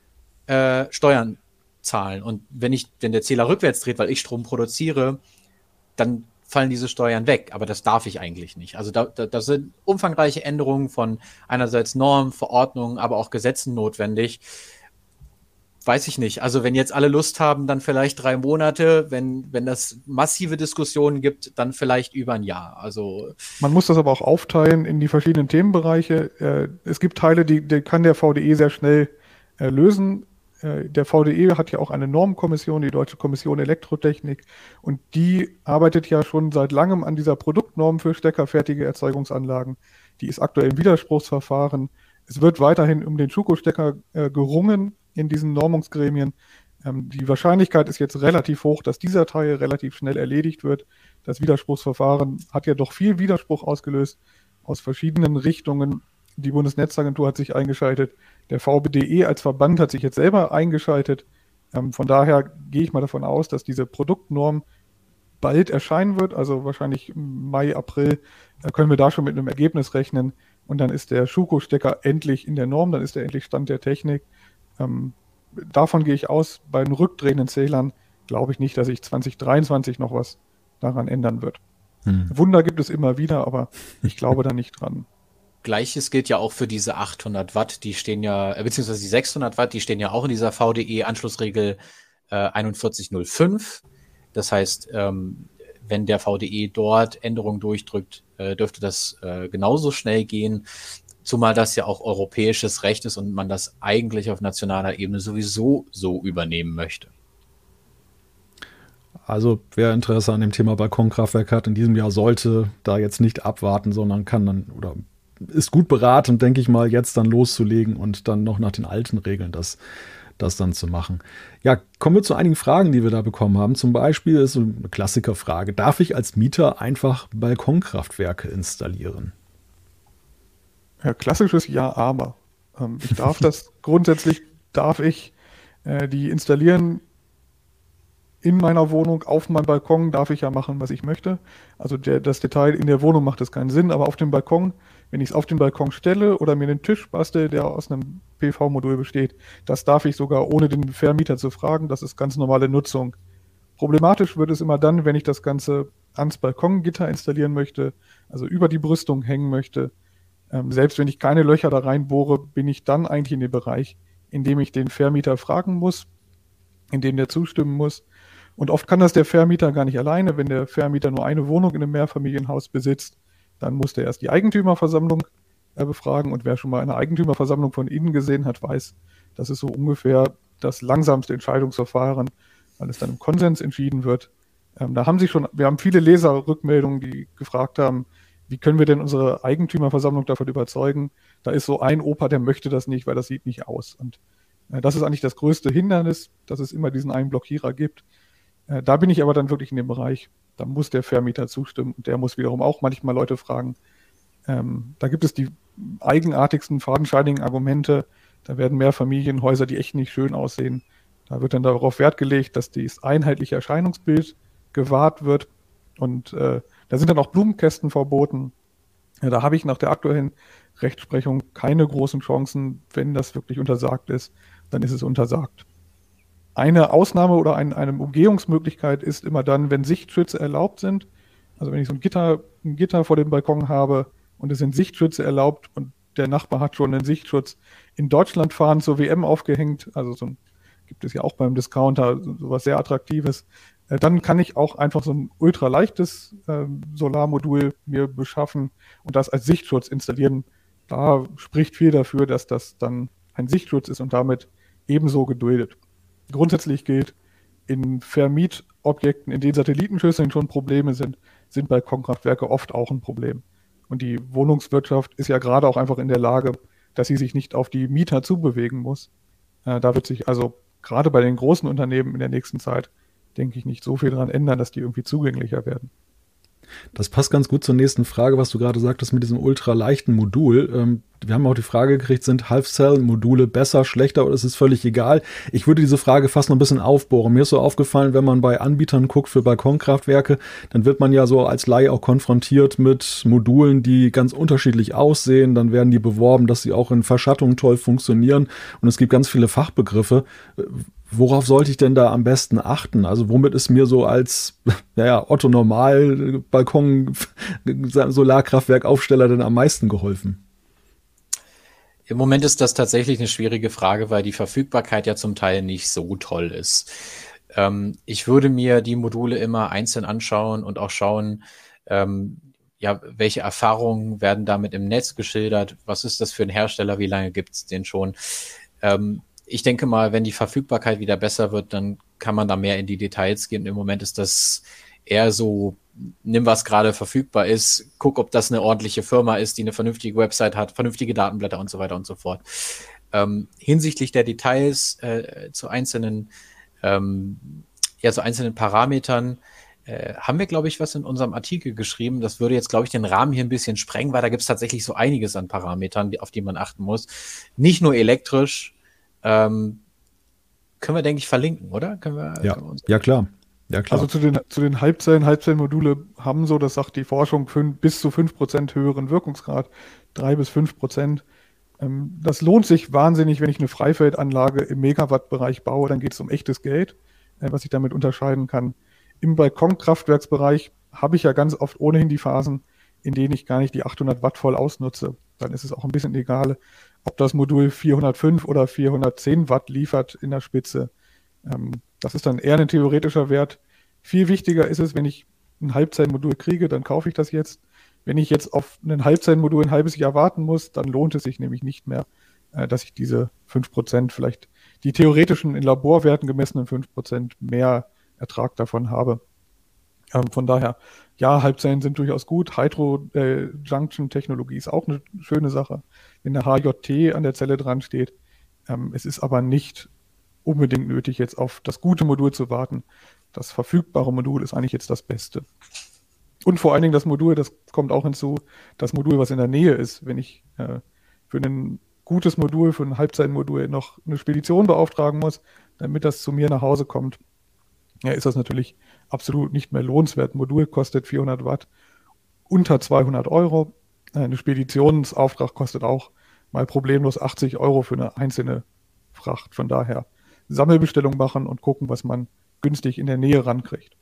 Steuern zahlen. Und wenn der Zähler rückwärts dreht, weil ich Strom produziere, dann fallen diese Steuern weg, aber das darf ich eigentlich nicht. Also da sind umfangreiche Änderungen von einerseits Normen, Verordnungen, aber auch Gesetzen notwendig. Weiß ich nicht. Also wenn jetzt alle Lust haben, dann vielleicht 3 Monate. Wenn das massive Diskussionen gibt, dann vielleicht über ein Jahr. Also man muss das aber auch aufteilen in die verschiedenen Themenbereiche. Es gibt Teile, die kann der VDE sehr schnell lösen. Der VDE hat ja auch eine Normkommission, die Deutsche Kommission Elektrotechnik, und die arbeitet ja schon seit langem an dieser Produktnorm für steckerfertige Erzeugungsanlagen. Die ist aktuell im Widerspruchsverfahren. Es wird weiterhin um den Schuko-Stecker gerungen in diesen Normungsgremien. Die Wahrscheinlichkeit ist jetzt relativ hoch, dass dieser Teil relativ schnell erledigt wird. Das Widerspruchsverfahren hat ja doch viel Widerspruch ausgelöst aus verschiedenen Richtungen. Die Bundesnetzagentur hat sich eingeschaltet. Der VBDE als Verband hat sich jetzt selber eingeschaltet. Von daher gehe ich mal davon aus, dass diese Produktnorm bald erscheinen wird. Also wahrscheinlich Mai, April können wir da schon mit einem Ergebnis rechnen. Und dann ist der Schuko-Stecker endlich in der Norm. Dann ist er endlich Stand der Technik. Davon gehe ich aus. Bei den rückdrehenden Zählern glaube ich nicht, dass sich 2023 noch was daran ändern wird. Wunder gibt es immer wieder, aber ich glaube da nicht dran. Gleiches gilt ja auch für diese 800 Watt, die stehen ja, beziehungsweise die 600 Watt, die stehen ja auch in dieser VDE-Anschlussregel 4105. Das heißt, wenn der VDE dort Änderungen durchdrückt, dürfte das genauso schnell gehen, zumal das ja auch europäisches Recht ist und man das eigentlich auf nationaler Ebene sowieso so übernehmen möchte. Also wer Interesse an dem Thema Balkonkraftwerk hat in diesem Jahr, sollte da jetzt nicht abwarten, sondern kann dann oder ist gut beraten, denke ich mal, jetzt dann loszulegen und dann noch nach den alten Regeln das dann zu machen. Ja, kommen wir zu einigen Fragen, die wir da bekommen haben. Zum Beispiel ist so eine Klassikerfrage: Darf ich als Mieter einfach Balkonkraftwerke installieren? Ja, klassisches Ja, aber. Ich darf das, grundsätzlich darf ich die installieren in meiner Wohnung, auf meinem Balkon darf ich ja machen, was ich möchte. Also das Detail in der Wohnung macht das keinen Sinn, aber auf dem Balkon, wenn ich es auf den Balkon stelle oder mir einen Tisch bastel, der aus einem PV-Modul besteht, das darf ich sogar ohne den Vermieter zu fragen. Das ist ganz normale Nutzung. Problematisch wird es immer dann, wenn ich das Ganze ans Balkongitter installieren möchte, also über die Brüstung hängen möchte. Selbst wenn ich keine Löcher da reinbohre, bin ich dann eigentlich in dem Bereich, in dem ich den Vermieter fragen muss, in dem der zustimmen muss. Und oft kann das der Vermieter gar nicht alleine. Wenn der Vermieter nur eine Wohnung in einem Mehrfamilienhaus besitzt, dann muss der erst die Eigentümerversammlung befragen. Und wer schon mal eine Eigentümerversammlung von innen gesehen hat, weiß, das ist so ungefähr das langsamste Entscheidungsverfahren, weil es dann im Konsens entschieden wird. Wir haben viele Leserrückmeldungen, die gefragt haben, wie können wir denn unsere Eigentümerversammlung davon überzeugen? Da ist so ein Opa, der möchte das nicht, weil das sieht nicht aus. Und das ist eigentlich das größte Hindernis, dass es immer diesen einen Blockierer gibt. Da bin ich aber dann wirklich in dem Bereich, da muss der Vermieter zustimmen und der muss wiederum auch manchmal Leute fragen. Da gibt es die eigenartigsten, fadenscheinigen Argumente. Da werden Mehrfamilienhäuser, die echt nicht schön aussehen. Da wird dann darauf Wert gelegt, dass das einheitliche Erscheinungsbild gewahrt wird. Und da sind dann auch Blumenkästen verboten. Ja, da habe ich nach der aktuellen Rechtsprechung keine großen Chancen. Wenn das wirklich untersagt ist, dann ist es untersagt. Eine Ausnahme oder eine Umgehungsmöglichkeit ist immer dann, wenn Sichtschütze erlaubt sind. Also wenn ich so ein Gitter vor dem Balkon habe und es sind Sichtschütze erlaubt und der Nachbar hat schon einen Sichtschutz in Deutschland fahren zur WM aufgehängt, also gibt es ja auch beim Discounter sowas sehr Attraktives, dann kann ich auch einfach so ein ultraleichtes Solarmodul mir beschaffen und das als Sichtschutz installieren. Da spricht viel dafür, dass das dann ein Sichtschutz ist und damit ebenso geduldet. Grundsätzlich gilt, in Vermietobjekten, in denen Satellitenschüsseln schon Probleme sind Balkonkraftwerke oft auch ein Problem. Und die Wohnungswirtschaft ist ja gerade auch einfach in der Lage, dass sie sich nicht auf die Mieter zubewegen muss. Da wird sich also gerade bei den großen Unternehmen in der nächsten Zeit, denke ich, nicht so viel daran ändern, dass die irgendwie zugänglicher werden. Das passt ganz gut zur nächsten Frage, was du gerade sagtest mit diesem ultraleichten Modul. Wir haben auch die Frage gekriegt, sind Half-Cell-Module besser, schlechter oder ist es völlig egal? Ich würde diese Frage fast noch ein bisschen aufbohren. Mir ist so aufgefallen, wenn man bei Anbietern guckt für Balkonkraftwerke, dann wird man ja so als Laie auch konfrontiert mit Modulen, die ganz unterschiedlich aussehen. Dann werden die beworben, dass sie auch in Verschattung toll funktionieren und es gibt ganz viele Fachbegriffe. Worauf sollte ich denn da am besten achten? Also womit ist mir so als Otto-Normal-Balkon-Solarkraftwerkaufsteller denn am meisten geholfen? Im Moment ist das tatsächlich eine schwierige Frage, weil die Verfügbarkeit ja zum Teil nicht so toll ist. Ich würde mir die Module immer einzeln anschauen und auch schauen, welche Erfahrungen werden damit im Netz geschildert? Was ist das für ein Hersteller? Wie lange gibt es den schon? Ich denke mal, wenn die Verfügbarkeit wieder besser wird, dann kann man da mehr in die Details gehen. Im Moment ist das eher so, nimm, was gerade verfügbar ist, guck, ob das eine ordentliche Firma ist, die eine vernünftige Website hat, vernünftige Datenblätter und so weiter und so fort. Hinsichtlich der Details zu einzelnen Parametern haben wir, glaube ich, was in unserem Artikel geschrieben. Das würde jetzt, glaube ich, den Rahmen hier ein bisschen sprengen, weil da gibt es tatsächlich so einiges an Parametern, auf die man achten muss. Nicht nur elektrisch, können wir, denke ich, verlinken, oder? Können wir klar. Ja, klar. Also zu den Halbzellenmodule haben so, das sagt die Forschung, bis zu 5% höheren Wirkungsgrad, 3-5%. Das lohnt sich wahnsinnig, wenn ich eine Freifeldanlage im Megawatt-Bereich baue, dann geht es um echtes Geld, was ich damit unterscheiden kann. Im Balkonkraftwerksbereich habe ich ja ganz oft ohnehin die Phasen, in denen ich gar nicht die 800 Watt voll ausnutze. Dann ist es auch ein bisschen egal, ob das Modul 405 oder 410 Watt liefert in der Spitze. Das ist dann eher ein theoretischer Wert. Viel wichtiger ist es, wenn ich ein Halbzellenmodul kriege, dann kaufe ich das jetzt. Wenn ich jetzt auf ein Halbzellenmodul ein halbes Jahr warten muss, dann lohnt es sich nämlich nicht mehr, dass ich diese 5%, vielleicht die theoretischen in Laborwerten gemessenen 5% mehr Ertrag davon habe. Von daher, ja, Halbzellen sind durchaus gut. Hydro-Junction-Technologie ist auch eine schöne Sache, wenn der HJT an der Zelle dran steht. Es ist aber nicht unbedingt nötig, jetzt auf das gute Modul zu warten. Das verfügbare Modul ist eigentlich jetzt das Beste. Und vor allen Dingen das Modul, das kommt auch hinzu, das Modul, was in der Nähe ist. Wenn ich für ein gutes Modul, für ein Halbzellenmodul noch eine Spedition beauftragen muss, damit das zu mir nach Hause kommt, ja, ist das natürlich absolut nicht mehr lohnenswert. Ein Modul kostet 400 Watt, unter 200 Euro. Eine Speditionsauftrag kostet auch mal problemlos 80 Euro für eine einzelne Fracht. Von daher Sammelbestellung machen und gucken, was man günstig in der Nähe rankriegt.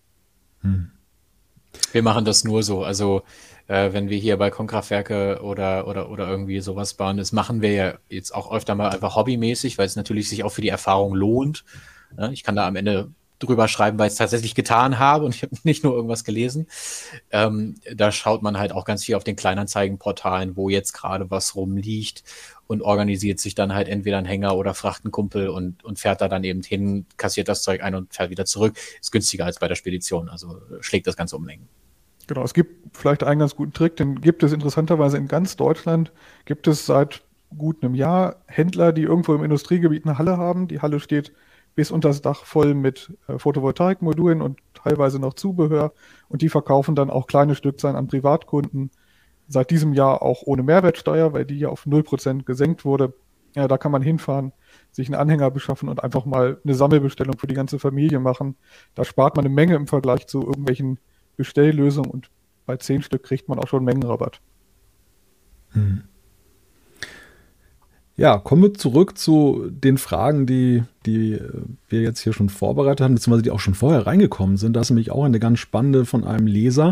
Wir machen das nur so. Also wenn wir hier Balkonkraftwerke oder irgendwie sowas bauen, das machen wir ja jetzt auch öfter mal einfach hobbymäßig, weil es natürlich sich auch für die Erfahrung lohnt. Ich kann da am Ende drüber schreiben, weil ich es tatsächlich getan habe und ich habe nicht nur irgendwas gelesen. Da schaut man halt auch ganz viel auf den Kleinanzeigenportalen, wo jetzt gerade was rumliegt und organisiert sich dann halt entweder ein Hänger oder fragt einen Kumpel und fährt da dann eben hin, kassiert das Zeug ein und fährt wieder zurück. Ist günstiger als bei der Spedition, also schlägt das Ganze um Längen. Genau, es gibt vielleicht einen ganz guten Trick, den gibt es interessanterweise in ganz Deutschland, gibt es seit gut einem Jahr Händler, die irgendwo im Industriegebiet eine Halle haben. Die Halle steht bis unter das Dach voll mit Photovoltaikmodulen und teilweise noch Zubehör und die verkaufen dann auch kleine Stückzahlen an Privatkunden. Seit diesem Jahr auch ohne Mehrwertsteuer, weil die ja auf 0% gesenkt wurde. Ja, da kann man hinfahren, sich einen Anhänger beschaffen und einfach mal eine Sammelbestellung für die ganze Familie machen. Da spart man eine Menge im Vergleich zu irgendwelchen Bestelllösungen und bei 10 Stück kriegt man auch schon einen Mengenrabatt. Ja, kommen wir zurück zu den Fragen, die wir jetzt hier schon vorbereitet haben, beziehungsweise die auch schon vorher reingekommen sind. Das ist nämlich auch eine ganz spannende von einem Leser.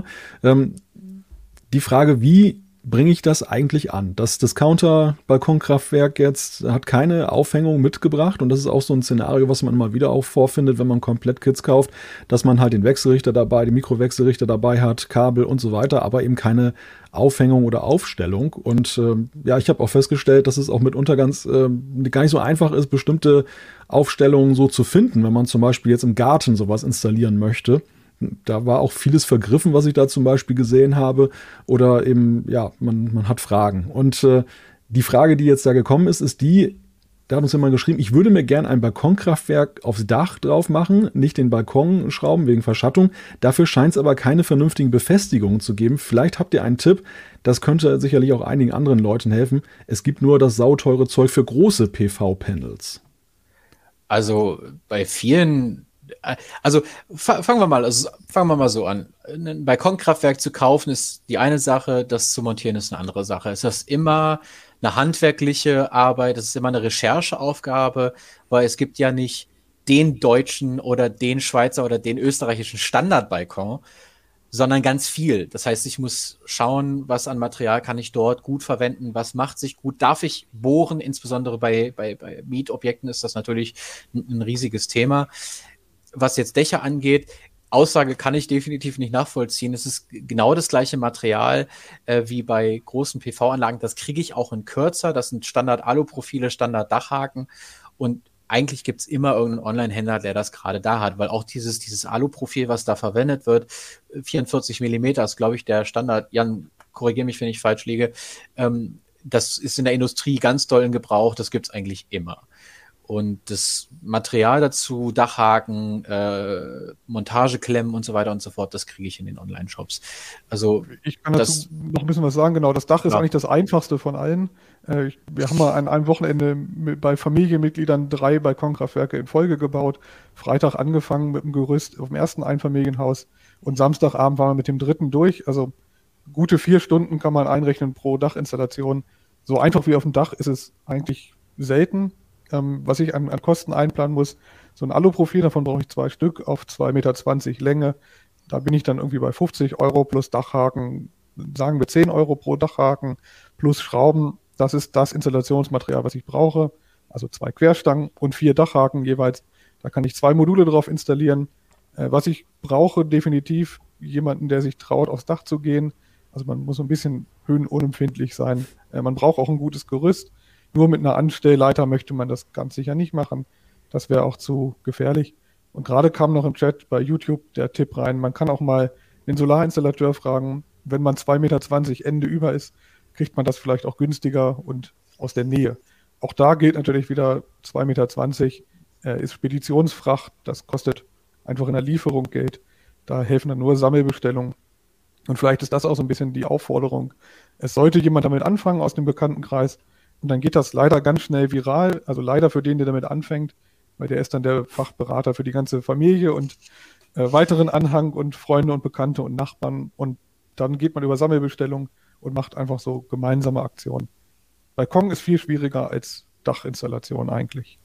Die Frage, wie bringe ich das eigentlich an? Das Discounter-Balkonkraftwerk jetzt hat keine Aufhängung mitgebracht und das ist auch so ein Szenario, was man immer wieder auch vorfindet, wenn man Komplettkits kauft, dass man halt den Wechselrichter dabei, den Mikrowechselrichter dabei hat, Kabel und so weiter, aber eben keine Aufhängung oder Aufstellung. Und ja, ich habe auch festgestellt, dass es auch mitunter gar nicht so einfach ist, bestimmte Aufstellungen so zu finden, wenn man zum Beispiel jetzt im Garten sowas installieren möchte. Da war auch vieles vergriffen, was ich da zum Beispiel gesehen habe. Oder eben, ja, man hat Fragen. Und die Frage, die jetzt da gekommen ist die, da hat uns jemand geschrieben, ich würde mir gern ein Balkonkraftwerk aufs Dach drauf machen, nicht den Balkon schrauben wegen Verschattung. Dafür scheint es aber keine vernünftigen Befestigungen zu geben. Vielleicht habt ihr einen Tipp, das könnte sicherlich auch einigen anderen Leuten helfen. Es gibt nur das sauteure Zeug für große PV-Panels. Also bei vielen, also fangen wir mal so an. Ein Balkonkraftwerk zu kaufen ist die eine Sache, das zu montieren ist eine andere Sache. Es ist immer eine handwerkliche Arbeit, es ist immer eine Rechercheaufgabe, weil es gibt ja nicht den deutschen oder den Schweizer oder den österreichischen Standardbalkon, sondern ganz viel. Das heißt, ich muss schauen, was an Material kann ich dort gut verwenden, was macht sich gut, darf ich bohren, insbesondere bei Mietobjekten ist das natürlich ein riesiges Thema. Was jetzt Dächer angeht, Aussage kann ich definitiv nicht nachvollziehen. Es ist genau das gleiche Material wie bei großen PV-Anlagen. Das kriege ich auch in kürzer. Das sind Standard-Aluprofile, Standard-Dachhaken. Und eigentlich gibt es immer irgendeinen Online-Händler, der das gerade da hat, weil auch dieses Aluprofil, was da verwendet wird, 44 Millimeter ist, glaube ich, der Standard. Jan, korrigiere mich, wenn ich falsch liege. Das ist in der Industrie ganz doll in Gebrauch. Das gibt es eigentlich immer. Und das Material dazu, Dachhaken, Montageklemmen und so weiter und so fort, das kriege ich in den Online-Shops. Also ich kann dazu noch ein bisschen was sagen. Genau, das Dach ist eigentlich das einfachste von allen. Wir haben mal an einem Wochenende bei Familienmitgliedern 3 Balkonkraftwerke in Folge gebaut. Freitag angefangen mit dem Gerüst auf dem ersten Einfamilienhaus und Samstagabend waren wir mit dem dritten durch. Also gute 4 Stunden kann man einrechnen pro Dachinstallation. So einfach wie auf dem Dach ist es eigentlich selten. Was ich an Kosten einplanen muss, so ein Aluprofil, davon brauche ich 2 Stück auf 2,20 Meter Länge. Da bin ich dann irgendwie bei 50 Euro plus Dachhaken, sagen wir 10 Euro pro Dachhaken plus Schrauben. Das ist das Installationsmaterial, was ich brauche. Also 2 Querstangen und 4 Dachhaken jeweils. Da kann ich 2 Module drauf installieren. Was ich brauche, definitiv jemanden, der sich traut, aufs Dach zu gehen. Also man muss ein bisschen höhenunempfindlich sein. Man braucht auch ein gutes Gerüst. Nur mit einer Anstellleiter möchte man das ganz sicher nicht machen. Das wäre auch zu gefährlich. Und gerade kam noch im Chat bei YouTube der Tipp rein, man kann auch mal den Solarinstallateur fragen, wenn man 2,20 Meter Ende über ist, kriegt man das vielleicht auch günstiger und aus der Nähe. Auch da gilt natürlich wieder 2,20 Meter ist Speditionsfracht, das kostet einfach in der Lieferung Geld. Da helfen dann nur Sammelbestellungen. Und vielleicht ist das auch so ein bisschen die Aufforderung. Es sollte jemand damit anfangen aus dem Bekanntenkreis, und dann geht das leider ganz schnell viral, also leider für den, der damit anfängt, weil der ist dann der Fachberater für die ganze Familie und weiteren Anhang und Freunde und Bekannte und Nachbarn und dann geht man über Sammelbestellung und macht einfach so gemeinsame Aktionen. Balkon ist viel schwieriger als Dachinstallation eigentlich.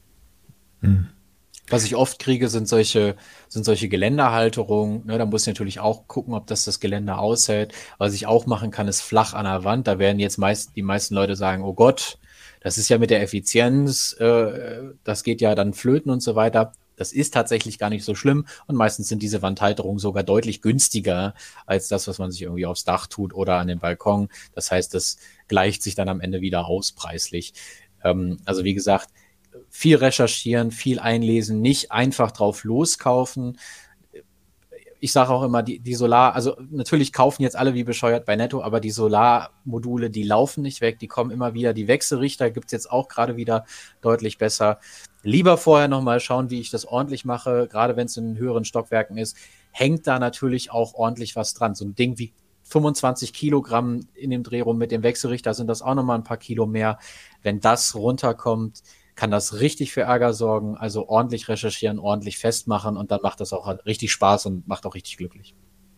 Was ich oft kriege, sind solche Geländerhalterungen. Ne, da muss ich natürlich auch gucken, ob das Geländer aushält. Was ich auch machen kann, ist flach an der Wand. Da werden jetzt die meisten Leute sagen, oh Gott, das ist ja mit der Effizienz, das geht ja dann flöten und so weiter. das ist tatsächlich gar nicht so schlimm und meistens sind diese Wandhalterungen sogar deutlich günstiger als das, was man sich irgendwie aufs Dach tut oder an den Balkon. Das heißt, das gleicht sich dann am Ende wieder aus preislich. Also wie gesagt, viel recherchieren, viel einlesen, nicht einfach drauf loskaufen. Ich sage auch immer, die Solar, also natürlich kaufen jetzt alle wie bescheuert bei Netto, aber die Solarmodule, die laufen nicht weg, die kommen immer wieder. Die Wechselrichter gibt es jetzt auch gerade wieder deutlich besser. Lieber vorher nochmal schauen, wie ich das ordentlich mache, gerade wenn es in höheren Stockwerken ist, hängt da natürlich auch ordentlich was dran. So ein Ding wie 25 Kilogramm in dem Dreh rum mit dem Wechselrichter sind das auch nochmal ein paar Kilo mehr. Wenn das runterkommt, kann das richtig für Ärger sorgen. Also ordentlich recherchieren, ordentlich festmachen und dann macht das auch richtig Spaß und macht auch richtig glücklich.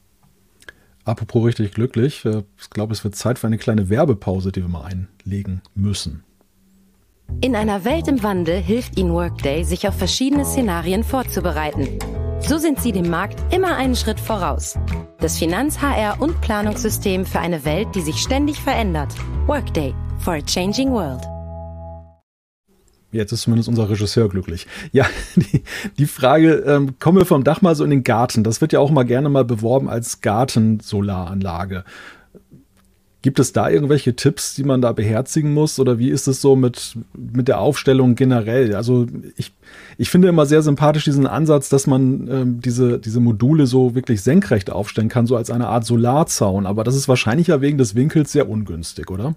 Apropos richtig glücklich, ich glaube, es wird Zeit für eine kleine Werbepause, die wir mal einlegen müssen. In einer Welt im Wandel hilft Ihnen Workday, sich auf verschiedene Szenarien vorzubereiten. So sind Sie dem Markt immer einen Schritt voraus. Das Finanz-, HR- und Planungssystem für eine Welt, die sich ständig verändert. Workday for a changing world. Jetzt ist zumindest unser Regisseur glücklich. Ja, die Frage, kommen wir vom Dach mal so in den Garten. Das wird ja auch mal gerne mal beworben als Gartensolaranlage. Gibt es da irgendwelche Tipps, die man da beherzigen muss? Oder wie ist es so mit der Aufstellung generell? Also ich finde immer sehr sympathisch diesen Ansatz, dass man diese Module so wirklich senkrecht aufstellen kann, so als eine Art Solarzaun. Aber das ist wahrscheinlich ja wegen des Winkels sehr ungünstig, oder?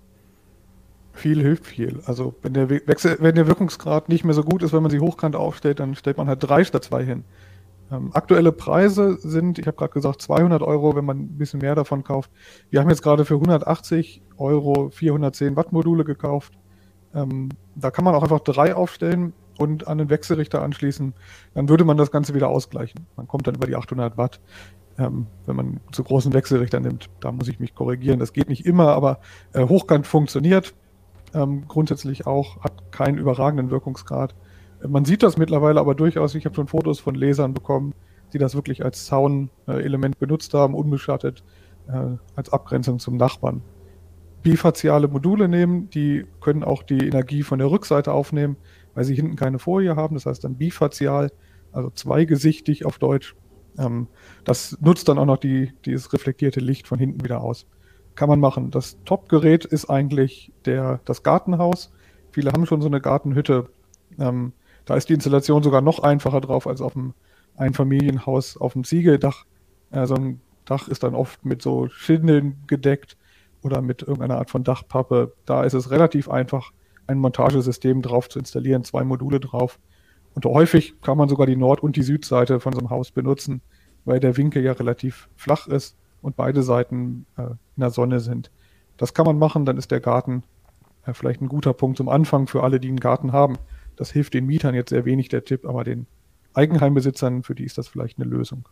Viel hilft viel. Also wenn der Wirkungsgrad nicht mehr so gut ist, wenn man sie hochkant aufstellt, dann stellt man halt 3 statt 2 hin. Aktuelle Preise sind, ich habe gerade gesagt, 200 Euro, wenn man ein bisschen mehr davon kauft. Wir haben jetzt gerade für 180 Euro 410 Watt Module gekauft. Da kann man auch einfach 3 aufstellen und an den Wechselrichter anschließen. Dann würde man das Ganze wieder ausgleichen. Man kommt dann über die 800 Watt. Wenn man zu großen Wechselrichter nimmt, da muss ich mich korrigieren. Das geht nicht immer, aber hochkant funktioniert. Grundsätzlich auch, hat keinen überragenden Wirkungsgrad. Man sieht das mittlerweile aber durchaus, ich habe schon Fotos von Lesern bekommen, die das wirklich als Zaunelement benutzt haben, unbeschattet, als Abgrenzung zum Nachbarn. Bifaziale Module nehmen, die können auch die Energie von der Rückseite aufnehmen, weil sie hinten keine Folie haben, das heißt dann bifazial, also zweigesichtig auf Deutsch. Das nutzt dann auch noch dieses reflektierte Licht von hinten wieder aus. Kann man machen. Das Top-Gerät ist eigentlich das Gartenhaus. Viele haben schon so eine Gartenhütte. Da ist die Installation sogar noch einfacher drauf als auf einem Einfamilienhaus auf dem Ziegeldach. So ein Dach ist dann oft mit so Schindeln gedeckt oder mit irgendeiner Art von Dachpappe. Da ist es relativ einfach, ein Montagesystem drauf zu installieren, 2 Module drauf. Und häufig kann man sogar die Nord- und die Südseite von so einem Haus benutzen, weil der Winkel ja relativ flach ist und beide Seiten in der Sonne sind. Das kann man machen, dann ist der Garten vielleicht ein guter Punkt zum Anfang für alle, die einen Garten haben. Das hilft den Mietern jetzt sehr wenig, der Tipp, aber den Eigenheimbesitzern, für die ist das vielleicht eine Lösung.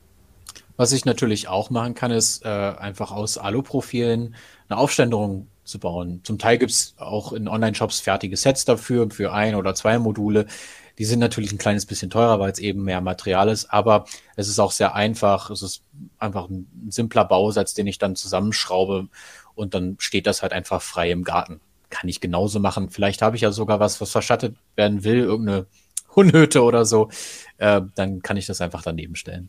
Was ich natürlich auch machen kann, ist einfach aus Aluprofilen eine Aufständerung zu bauen. Zum Teil gibt es auch in Online-Shops fertige Sets dafür, für 1 oder 2 Module. Die sind natürlich ein kleines bisschen teurer, weil es eben mehr Material ist, aber es ist auch sehr einfach. Es ist einfach ein simpler Bausatz, den ich dann zusammenschraube und dann steht das halt einfach frei im Garten. Kann ich genauso machen. Vielleicht habe ich ja sogar was verschattet werden will, irgendeine Hundehütte oder so. Dann kann ich das einfach daneben stellen.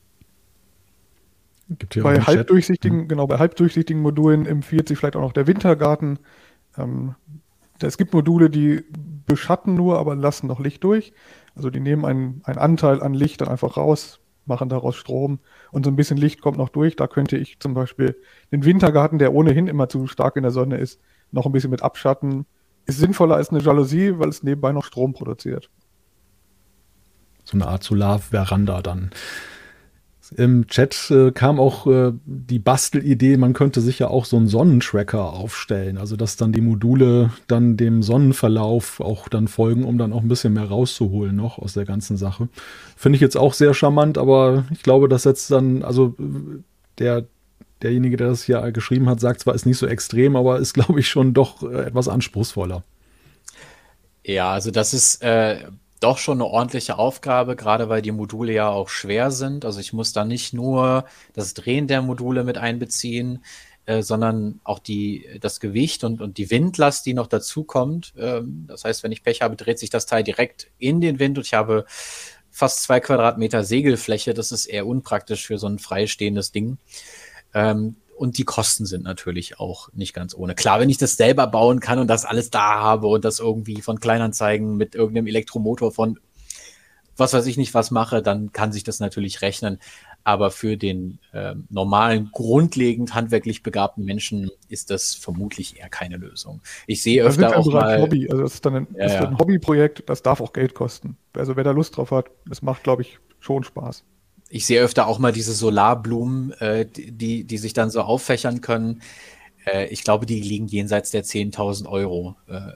Bei halbdurchsichtigen Modulen empfiehlt sich vielleicht auch noch der Wintergarten. Es gibt Module, die beschatten nur, aber lassen noch Licht durch. Also die nehmen einen Anteil an Licht dann einfach raus, machen daraus Strom und so ein bisschen Licht kommt noch durch. Da könnte ich zum Beispiel den Wintergarten, der ohnehin immer zu stark in der Sonne ist, noch ein bisschen mit abschatten. Ist sinnvoller als eine Jalousie, weil es nebenbei noch Strom produziert. So eine Art Solarveranda dann. Im Chat kam auch die Bastelidee, man könnte sich ja auch so einen Sonnentracker aufstellen, also dass dann die Module dann dem Sonnenverlauf auch dann folgen, um dann auch ein bisschen mehr rauszuholen noch aus der ganzen Sache. Finde ich jetzt auch sehr charmant, aber ich glaube, das setzt dann, also derjenige, der das hier geschrieben hat, sagt zwar, ist nicht so extrem, aber ist, glaube ich, schon doch etwas anspruchsvoller. Ja, also das ist doch schon eine ordentliche Aufgabe, gerade weil die Module ja auch schwer sind. Also ich muss da nicht nur das Drehen der Module mit einbeziehen, sondern auch das Gewicht und die Windlast, die noch dazu kommt. Das heißt, wenn ich Pech habe, dreht sich das Teil direkt in den Wind und ich habe fast 2 Quadratmeter Segelfläche. Das ist eher unpraktisch für so ein freistehendes Ding. Und die Kosten sind natürlich auch nicht ganz ohne. Klar, wenn ich das selber bauen kann und das alles da habe und das irgendwie von Kleinanzeigen mit irgendeinem Elektromotor von was weiß ich nicht was mache, dann kann sich das natürlich rechnen. Aber für den normalen, grundlegend handwerklich begabten Menschen ist das vermutlich eher keine Lösung. Ich sehe Da sind öfter wir im auch Bereich mal... Hobby. Also das ist dann ein Hobbyprojekt, das darf auch Geld kosten. Also wer da Lust drauf hat, das macht, glaube ich, schon Spaß. Ich sehe öfter auch mal diese Solarblumen, die sich dann so auffächern können. Ich glaube, die liegen jenseits der 10.000 Euro.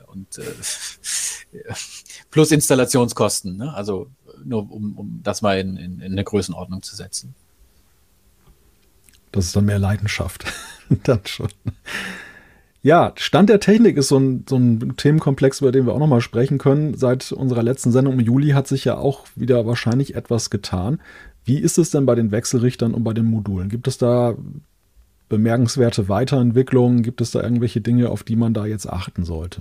Plus Installationskosten. Ne? Also nur um das mal in eine Größenordnung zu setzen. Das ist dann mehr Leidenschaft. Dann schon. Ja, Stand der Technik ist so ein Themenkomplex, über den wir auch nochmal sprechen können. Seit unserer letzten Sendung im Juli hat sich ja auch wieder wahrscheinlich etwas getan. Wie ist es denn bei den Wechselrichtern und bei den Modulen? Gibt es da bemerkenswerte Weiterentwicklungen? Gibt es da irgendwelche Dinge, auf die man da jetzt achten sollte?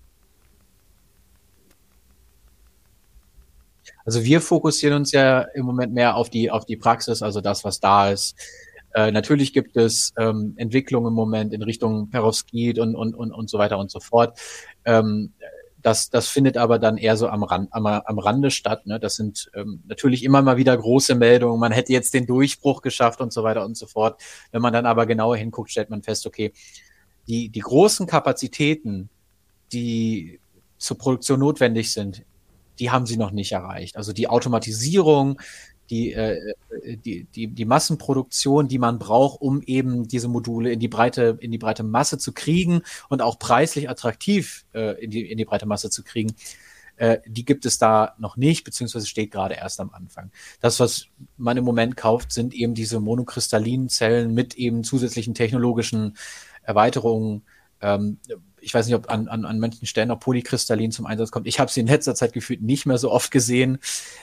Also wir fokussieren uns ja im Moment mehr auf die Praxis, also das, was da ist. Natürlich gibt es Entwicklungen im Moment in Richtung Perovskit und so weiter und so fort. Das findet aber dann eher so am Rande statt. Ne? Das sind natürlich immer mal wieder große Meldungen. Man hätte jetzt den Durchbruch geschafft und so weiter und so fort. Wenn man dann aber genauer hinguckt, stellt man fest, okay, die großen Kapazitäten, die zur Produktion notwendig sind, die haben sie noch nicht erreicht. Also die Automatisierung, die Massenproduktion, die man braucht, um eben diese Module in die breite Masse zu kriegen und auch preislich attraktiv in die breite Masse zu kriegen, die gibt es da noch nicht, beziehungsweise steht gerade erst am Anfang. Das, was man im Moment kauft, sind eben diese monokristallinen Zellen mit eben zusätzlichen technologischen Erweiterungen. Ich weiß nicht, ob an manchen Stellen auch Polykristallin zum Einsatz kommt. Ich habe sie in letzter Zeit gefühlt nicht mehr so oft gesehen.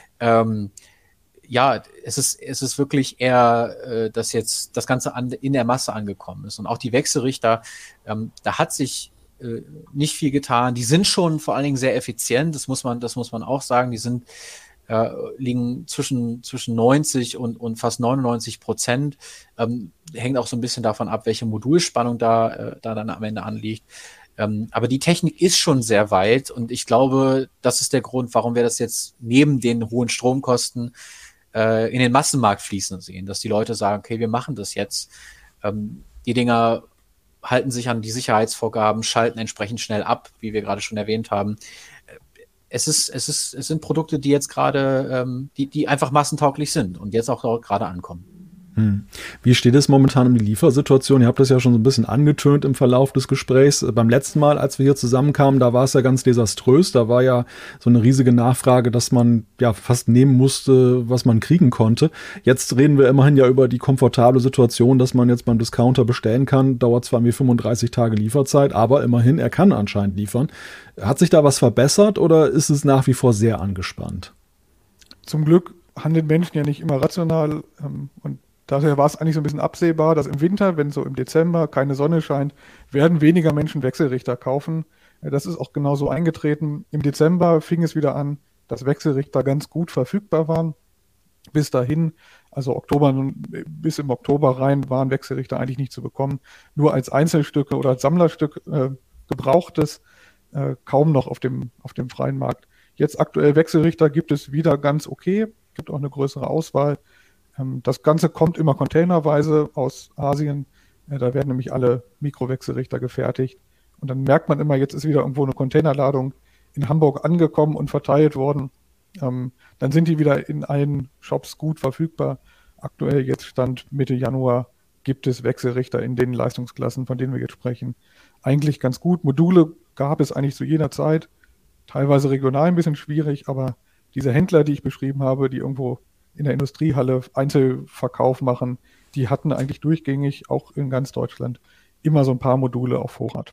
Ja, es ist wirklich eher, dass jetzt das Ganze in der Masse angekommen ist. Und auch die Wechselrichter, da hat sich nicht viel getan. Die sind schon vor allen Dingen sehr effizient, das muss man auch sagen. Die liegen zwischen 90 und fast 99%. Hängt auch so ein bisschen davon ab, welche Modulspannung da dann am Ende anliegt. Aber die Technik ist schon sehr weit und ich glaube, das ist der Grund, warum wir das jetzt neben den hohen Stromkosten in den Massenmarkt fließen sehen, dass die Leute sagen, okay, wir machen das jetzt. Die Dinger halten sich an die Sicherheitsvorgaben, schalten entsprechend schnell ab, wie wir gerade schon erwähnt haben. Es sind Produkte, die jetzt gerade, die einfach massentauglich sind und jetzt auch gerade ankommen. Wie steht es momentan um die Liefersituation? Ihr habt das ja schon so ein bisschen angetönt im Verlauf des Gesprächs. Beim letzten Mal, als wir hier zusammenkamen, da war es ja ganz desaströs. Da war ja so eine riesige Nachfrage, dass man ja fast nehmen musste, was man kriegen konnte. Jetzt reden wir immerhin ja über die komfortable Situation, dass man jetzt beim Discounter bestellen kann. Dauert zwar mir 35 Tage Lieferzeit, aber immerhin, er kann anscheinend liefern. Hat sich da was verbessert oder ist es nach wie vor sehr angespannt? Zum Glück handeln Menschen ja nicht immer rational und daher war es eigentlich so ein bisschen absehbar, dass im Winter, wenn so im Dezember keine Sonne scheint, werden weniger Menschen Wechselrichter kaufen. Das ist auch genau so eingetreten. Im Dezember fing es wieder an, dass Wechselrichter ganz gut verfügbar waren. Bis dahin, also bis im Oktober rein, waren Wechselrichter eigentlich nicht zu bekommen. Nur als Einzelstücke oder als Sammlerstück gebrauchtes, kaum noch auf dem freien Markt. Jetzt aktuell Wechselrichter gibt es wieder ganz okay, gibt auch eine größere Auswahl. Das Ganze kommt immer containerweise aus Asien. Da werden nämlich alle Mikrowechselrichter gefertigt. Und dann merkt man immer, jetzt ist wieder irgendwo eine Containerladung in Hamburg angekommen und verteilt worden. Dann sind die wieder in allen Shops gut verfügbar. Aktuell jetzt Stand Mitte Januar gibt es Wechselrichter in den Leistungsklassen, von denen wir jetzt sprechen. Eigentlich ganz gut. Module gab es eigentlich zu jeder Zeit. Teilweise regional ein bisschen schwierig, aber diese Händler, die ich beschrieben habe, die irgendwo in der Industriehalle Einzelverkauf machen, die hatten eigentlich durchgängig, auch in ganz Deutschland, immer so ein paar Module auf Vorrat.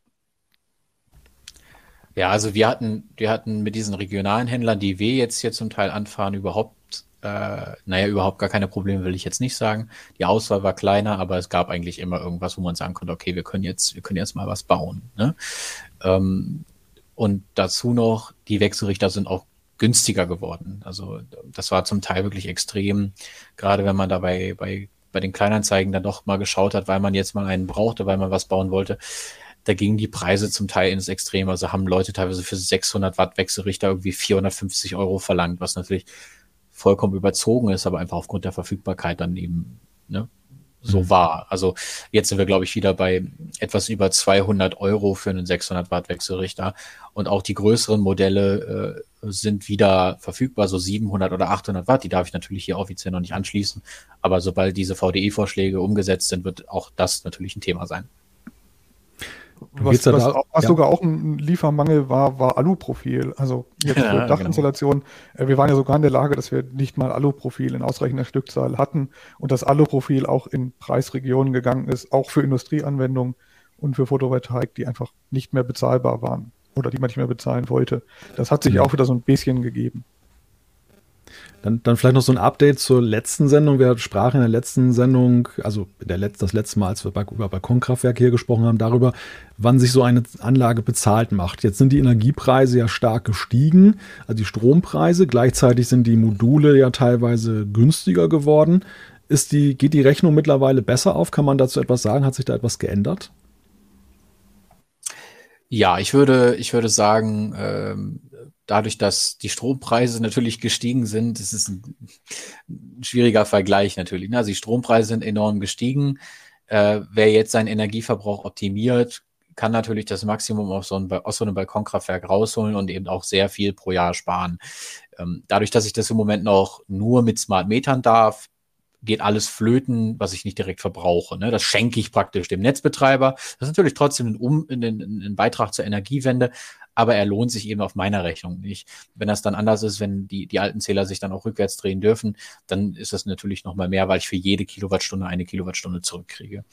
Ja, also wir hatten mit diesen regionalen Händlern, die wir jetzt hier zum Teil anfahren, überhaupt gar keine Probleme, will ich jetzt nicht sagen. Die Auswahl war kleiner, aber es gab eigentlich immer irgendwas, wo man sagen konnte, okay, wir können jetzt mal was bauen. Ne? Und dazu noch, die Wechselrichter sind auch günstiger geworden. Also das war zum Teil wirklich extrem, gerade wenn man dabei bei den Kleinanzeigen dann doch mal geschaut hat, weil man jetzt mal einen brauchte, weil man was bauen wollte. Da gingen die Preise zum Teil ins Extrem. Also haben Leute teilweise für 600 Watt Wechselrichter irgendwie 450 € verlangt, was natürlich vollkommen überzogen ist, aber einfach aufgrund der Verfügbarkeit dann eben so war. Also jetzt sind wir, glaube ich, wieder bei etwas über 200 € für einen 600 Watt Wechselrichter. Und auch die größeren Modelle sind wieder verfügbar, so 700 oder 800 Watt. Die darf ich natürlich hier offiziell noch nicht anschließen. Aber sobald diese VDE-Vorschläge umgesetzt sind, wird auch das natürlich ein Thema sein. Was sogar auch ein Liefermangel war Aluprofil. Also jetzt für Dachinstallation. Genau. Wir waren ja sogar in der Lage, dass wir nicht mal Aluprofil in ausreichender Stückzahl hatten und das Aluprofil auch in Preisregionen gegangen ist, auch für Industrieanwendungen und für Photovoltaik, die einfach nicht mehr bezahlbar waren oder die man nicht mehr bezahlen wollte. Das hat sich auch wieder so ein bisschen gegeben. Dann vielleicht noch so ein Update zur letzten Sendung. Wir sprachen in der letzten Sendung, also das letzte Mal, als wir über Balkonkraftwerke hier gesprochen haben, darüber, wann sich so eine Anlage bezahlt macht. Jetzt sind die Energiepreise ja stark gestiegen, also die Strompreise. Gleichzeitig sind die Module ja teilweise günstiger geworden. Geht die Rechnung mittlerweile besser auf? Kann man dazu etwas sagen? Hat sich da etwas geändert? Ja, ich würde sagen, dadurch, dass die Strompreise natürlich gestiegen sind, ist es ein schwieriger Vergleich natürlich. Also die Strompreise sind enorm gestiegen. Wer jetzt seinen Energieverbrauch optimiert, kann natürlich das Maximum aus so einem Balkonkraftwerk rausholen und eben auch sehr viel pro Jahr sparen. Dadurch, dass ich das im Moment noch nur mit Smart Metern darf, geht alles flöten, was ich nicht direkt verbrauche. Das schenke ich praktisch dem Netzbetreiber. Das ist natürlich trotzdem ein Beitrag zur Energiewende, aber er lohnt sich eben auf meiner Rechnung nicht. Wenn das dann anders ist, wenn die alten Zähler sich dann auch rückwärts drehen dürfen, dann ist das natürlich nochmal mehr, weil ich für jede Kilowattstunde 1 Kilowattstunde zurückkriege.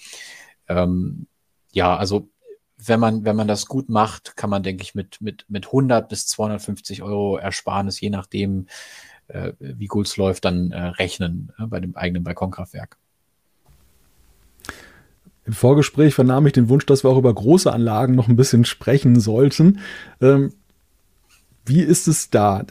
Also wenn man das gut macht, kann man, denke ich, mit 100 bis 250 € Ersparnis, je nachdem, wie gut es läuft, dann rechnen bei dem eigenen Balkonkraftwerk. Im Vorgespräch vernahm ich den Wunsch, dass wir auch über große Anlagen noch ein bisschen sprechen sollten. Wie ist es da?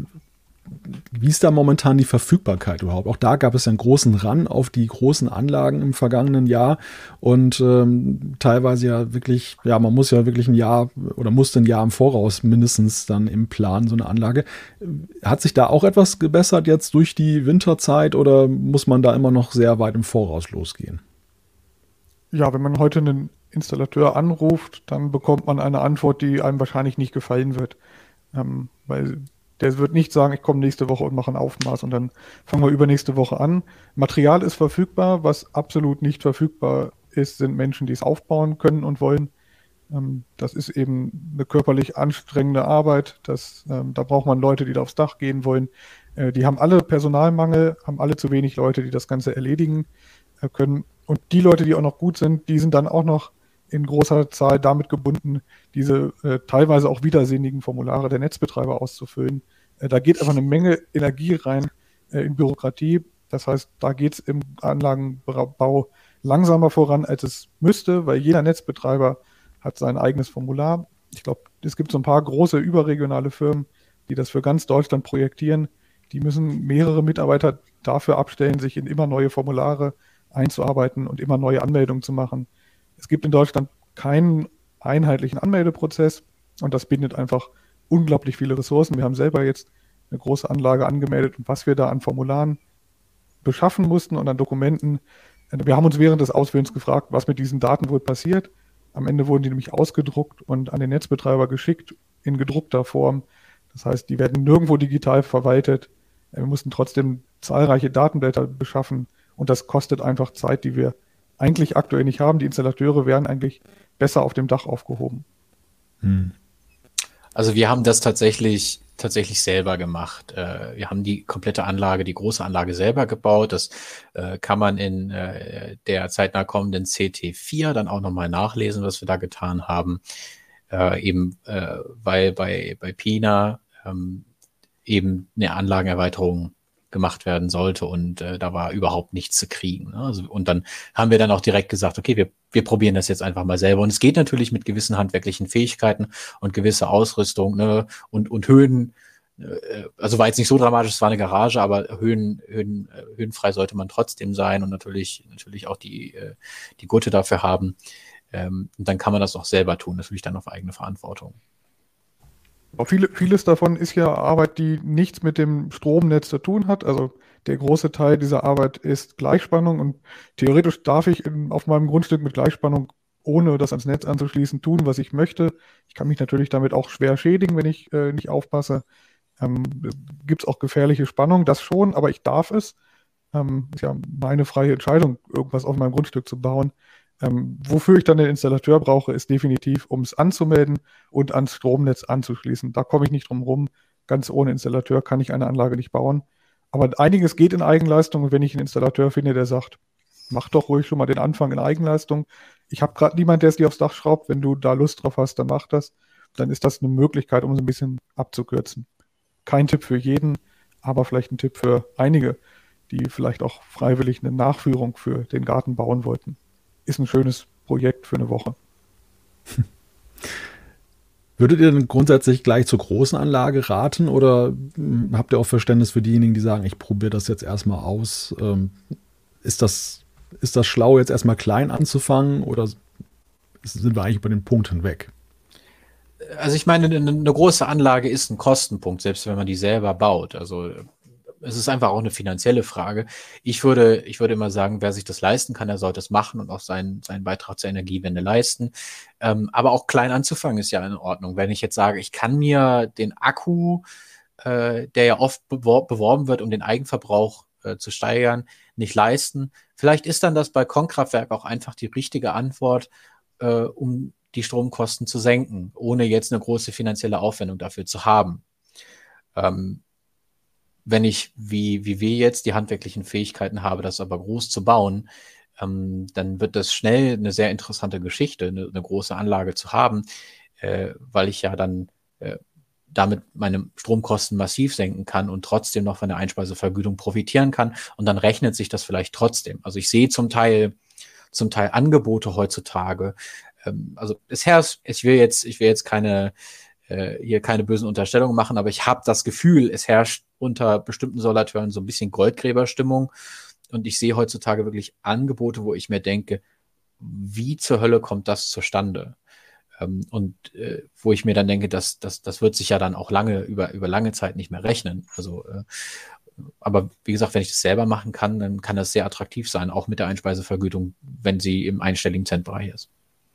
Wie ist da momentan die Verfügbarkeit überhaupt? Auch da gab es ja einen großen Run auf die großen Anlagen im vergangenen Jahr und teilweise ja wirklich, man muss ja wirklich musste ein Jahr im Voraus mindestens dann im Plan so eine Anlage. Hat sich da auch etwas gebessert jetzt durch die Winterzeit oder muss man da immer noch sehr weit im Voraus losgehen? Ja, wenn man heute einen Installateur anruft, dann bekommt man eine Antwort, die einem wahrscheinlich nicht gefallen wird. Weil der wird nicht sagen, ich komme nächste Woche und mache ein Aufmaß und dann fangen wir übernächste Woche an. Material ist verfügbar, was absolut nicht verfügbar ist, sind Menschen, die es aufbauen können und wollen. Das ist eben eine körperlich anstrengende Arbeit. Da braucht man Leute, die da aufs Dach gehen wollen. Die haben alle Personalmangel, haben alle zu wenig Leute, die das Ganze erledigen können. Und die Leute, die auch noch gut sind, die sind dann auch noch in großer Zahl damit gebunden, diese teilweise auch widersinnigen Formulare der Netzbetreiber auszufüllen. Da geht einfach eine Menge Energie rein in Bürokratie. Das heißt, da geht es im Anlagenbau langsamer voran, als es müsste, weil jeder Netzbetreiber hat sein eigenes Formular. Ich glaube, es gibt so ein paar große überregionale Firmen, die das für ganz Deutschland projektieren. Die müssen mehrere Mitarbeiter dafür abstellen, sich in immer neue Formulare einzuarbeiten und immer neue Anmeldungen zu machen. Es gibt in Deutschland keinen einheitlichen Anmeldeprozess und das bindet einfach unglaublich viele Ressourcen. Wir haben selber jetzt eine große Anlage angemeldet und was wir da an Formularen beschaffen mussten und an Dokumenten. Wir haben uns während des Ausfüllens gefragt, was mit diesen Daten wohl passiert. Am Ende wurden die nämlich ausgedruckt und an den Netzbetreiber geschickt in gedruckter Form. Das heißt, die werden nirgendwo digital verwaltet. Wir mussten trotzdem zahlreiche Datenblätter beschaffen und das kostet einfach Zeit, die wir eigentlich aktuell nicht haben. Die Installateure wären eigentlich besser auf dem Dach aufgehoben. Also wir haben das tatsächlich selber gemacht. Wir haben die komplette Anlage, die große Anlage selber gebaut. Das kann man in der zeitnah kommenden CT4 dann auch nochmal nachlesen, was wir da getan haben. Weil bei Pina eben eine Anlagenerweiterung gemacht werden sollte und da war überhaupt nichts zu kriegen. Ne? Also, und dann haben wir dann auch direkt gesagt, okay, wir probieren das jetzt einfach mal selber. Und es geht natürlich mit gewissen handwerklichen Fähigkeiten und gewisser Ausrüstung, ne? und Höhen also war jetzt nicht so dramatisch, es war eine Garage, aber höhenfrei sollte man trotzdem sein und natürlich auch die Gurte dafür haben. Und dann kann man das auch selber tun, natürlich dann auf eigene Verantwortung. Aber vieles davon ist ja Arbeit, die nichts mit dem Stromnetz zu tun hat. Also der große Teil dieser Arbeit ist Gleichspannung und theoretisch darf ich auf meinem Grundstück mit Gleichspannung, ohne das ans Netz anzuschließen, tun, was ich möchte. Ich kann mich natürlich damit auch schwer schädigen, wenn ich nicht aufpasse. Gibt es auch gefährliche Spannung, das schon, aber ich darf es. Ist ja meine freie Entscheidung, irgendwas auf meinem Grundstück zu bauen. Wofür ich dann den Installateur brauche, ist definitiv, um es anzumelden und ans Stromnetz anzuschließen. Da komme ich nicht drum rum. Ganz ohne Installateur kann ich eine Anlage nicht bauen. Aber einiges geht in Eigenleistung. Und wenn ich einen Installateur finde, der sagt, mach doch ruhig schon mal den Anfang in Eigenleistung. Ich habe gerade niemanden, der es dir aufs Dach schraubt. Wenn du da Lust drauf hast, dann mach das. Dann ist das eine Möglichkeit, um es ein bisschen abzukürzen. Kein Tipp für jeden, aber vielleicht ein Tipp für einige, die vielleicht auch freiwillig eine Nachführung für den Garten bauen wollten. Ist ein schönes Projekt für eine Woche. Würdet ihr denn grundsätzlich gleich zur großen Anlage raten oder habt ihr auch Verständnis für diejenigen, die sagen, ich probiere das jetzt erstmal aus? Ist das schlau, jetzt erstmal klein anzufangen oder sind wir eigentlich über den Punkt hinweg? Also ich meine, eine große Anlage ist ein Kostenpunkt, selbst wenn man die selber baut. Also es ist einfach auch eine finanzielle Frage. Ich würde immer sagen, wer sich das leisten kann, der sollte es machen und auch seinen Beitrag zur Energiewende leisten. Aber auch klein anzufangen ist ja in Ordnung. Wenn ich jetzt sage, ich kann mir den Akku, der ja oft beworben wird, um den Eigenverbrauch zu steigern, nicht leisten. Vielleicht ist dann das Balkonkraftwerk auch einfach die richtige Antwort, um die Stromkosten zu senken, ohne jetzt eine große finanzielle Aufwendung dafür zu haben. Wenn ich, wie wir jetzt, die handwerklichen Fähigkeiten habe, das aber groß zu bauen, dann wird das schnell eine sehr interessante Geschichte, eine große Anlage zu haben, weil ich ja dann damit meine Stromkosten massiv senken kann und trotzdem noch von der Einspeisevergütung profitieren kann. Und dann rechnet sich das vielleicht trotzdem. Also ich sehe zum Teil Angebote heutzutage. Also bisher, ich will jetzt keine bösen Unterstellungen machen, aber ich habe das Gefühl, es herrscht unter bestimmten Installateuren so ein bisschen Goldgräberstimmung und ich sehe heutzutage wirklich Angebote, wo ich mir denke, wie zur Hölle kommt das zustande? Und wo ich mir dann denke, das wird sich ja dann auch über lange Zeit nicht mehr rechnen. Also, aber wie gesagt, wenn ich das selber machen kann, dann kann das sehr attraktiv sein, auch mit der Einspeisevergütung, wenn sie im einstelligen Centbereich ist.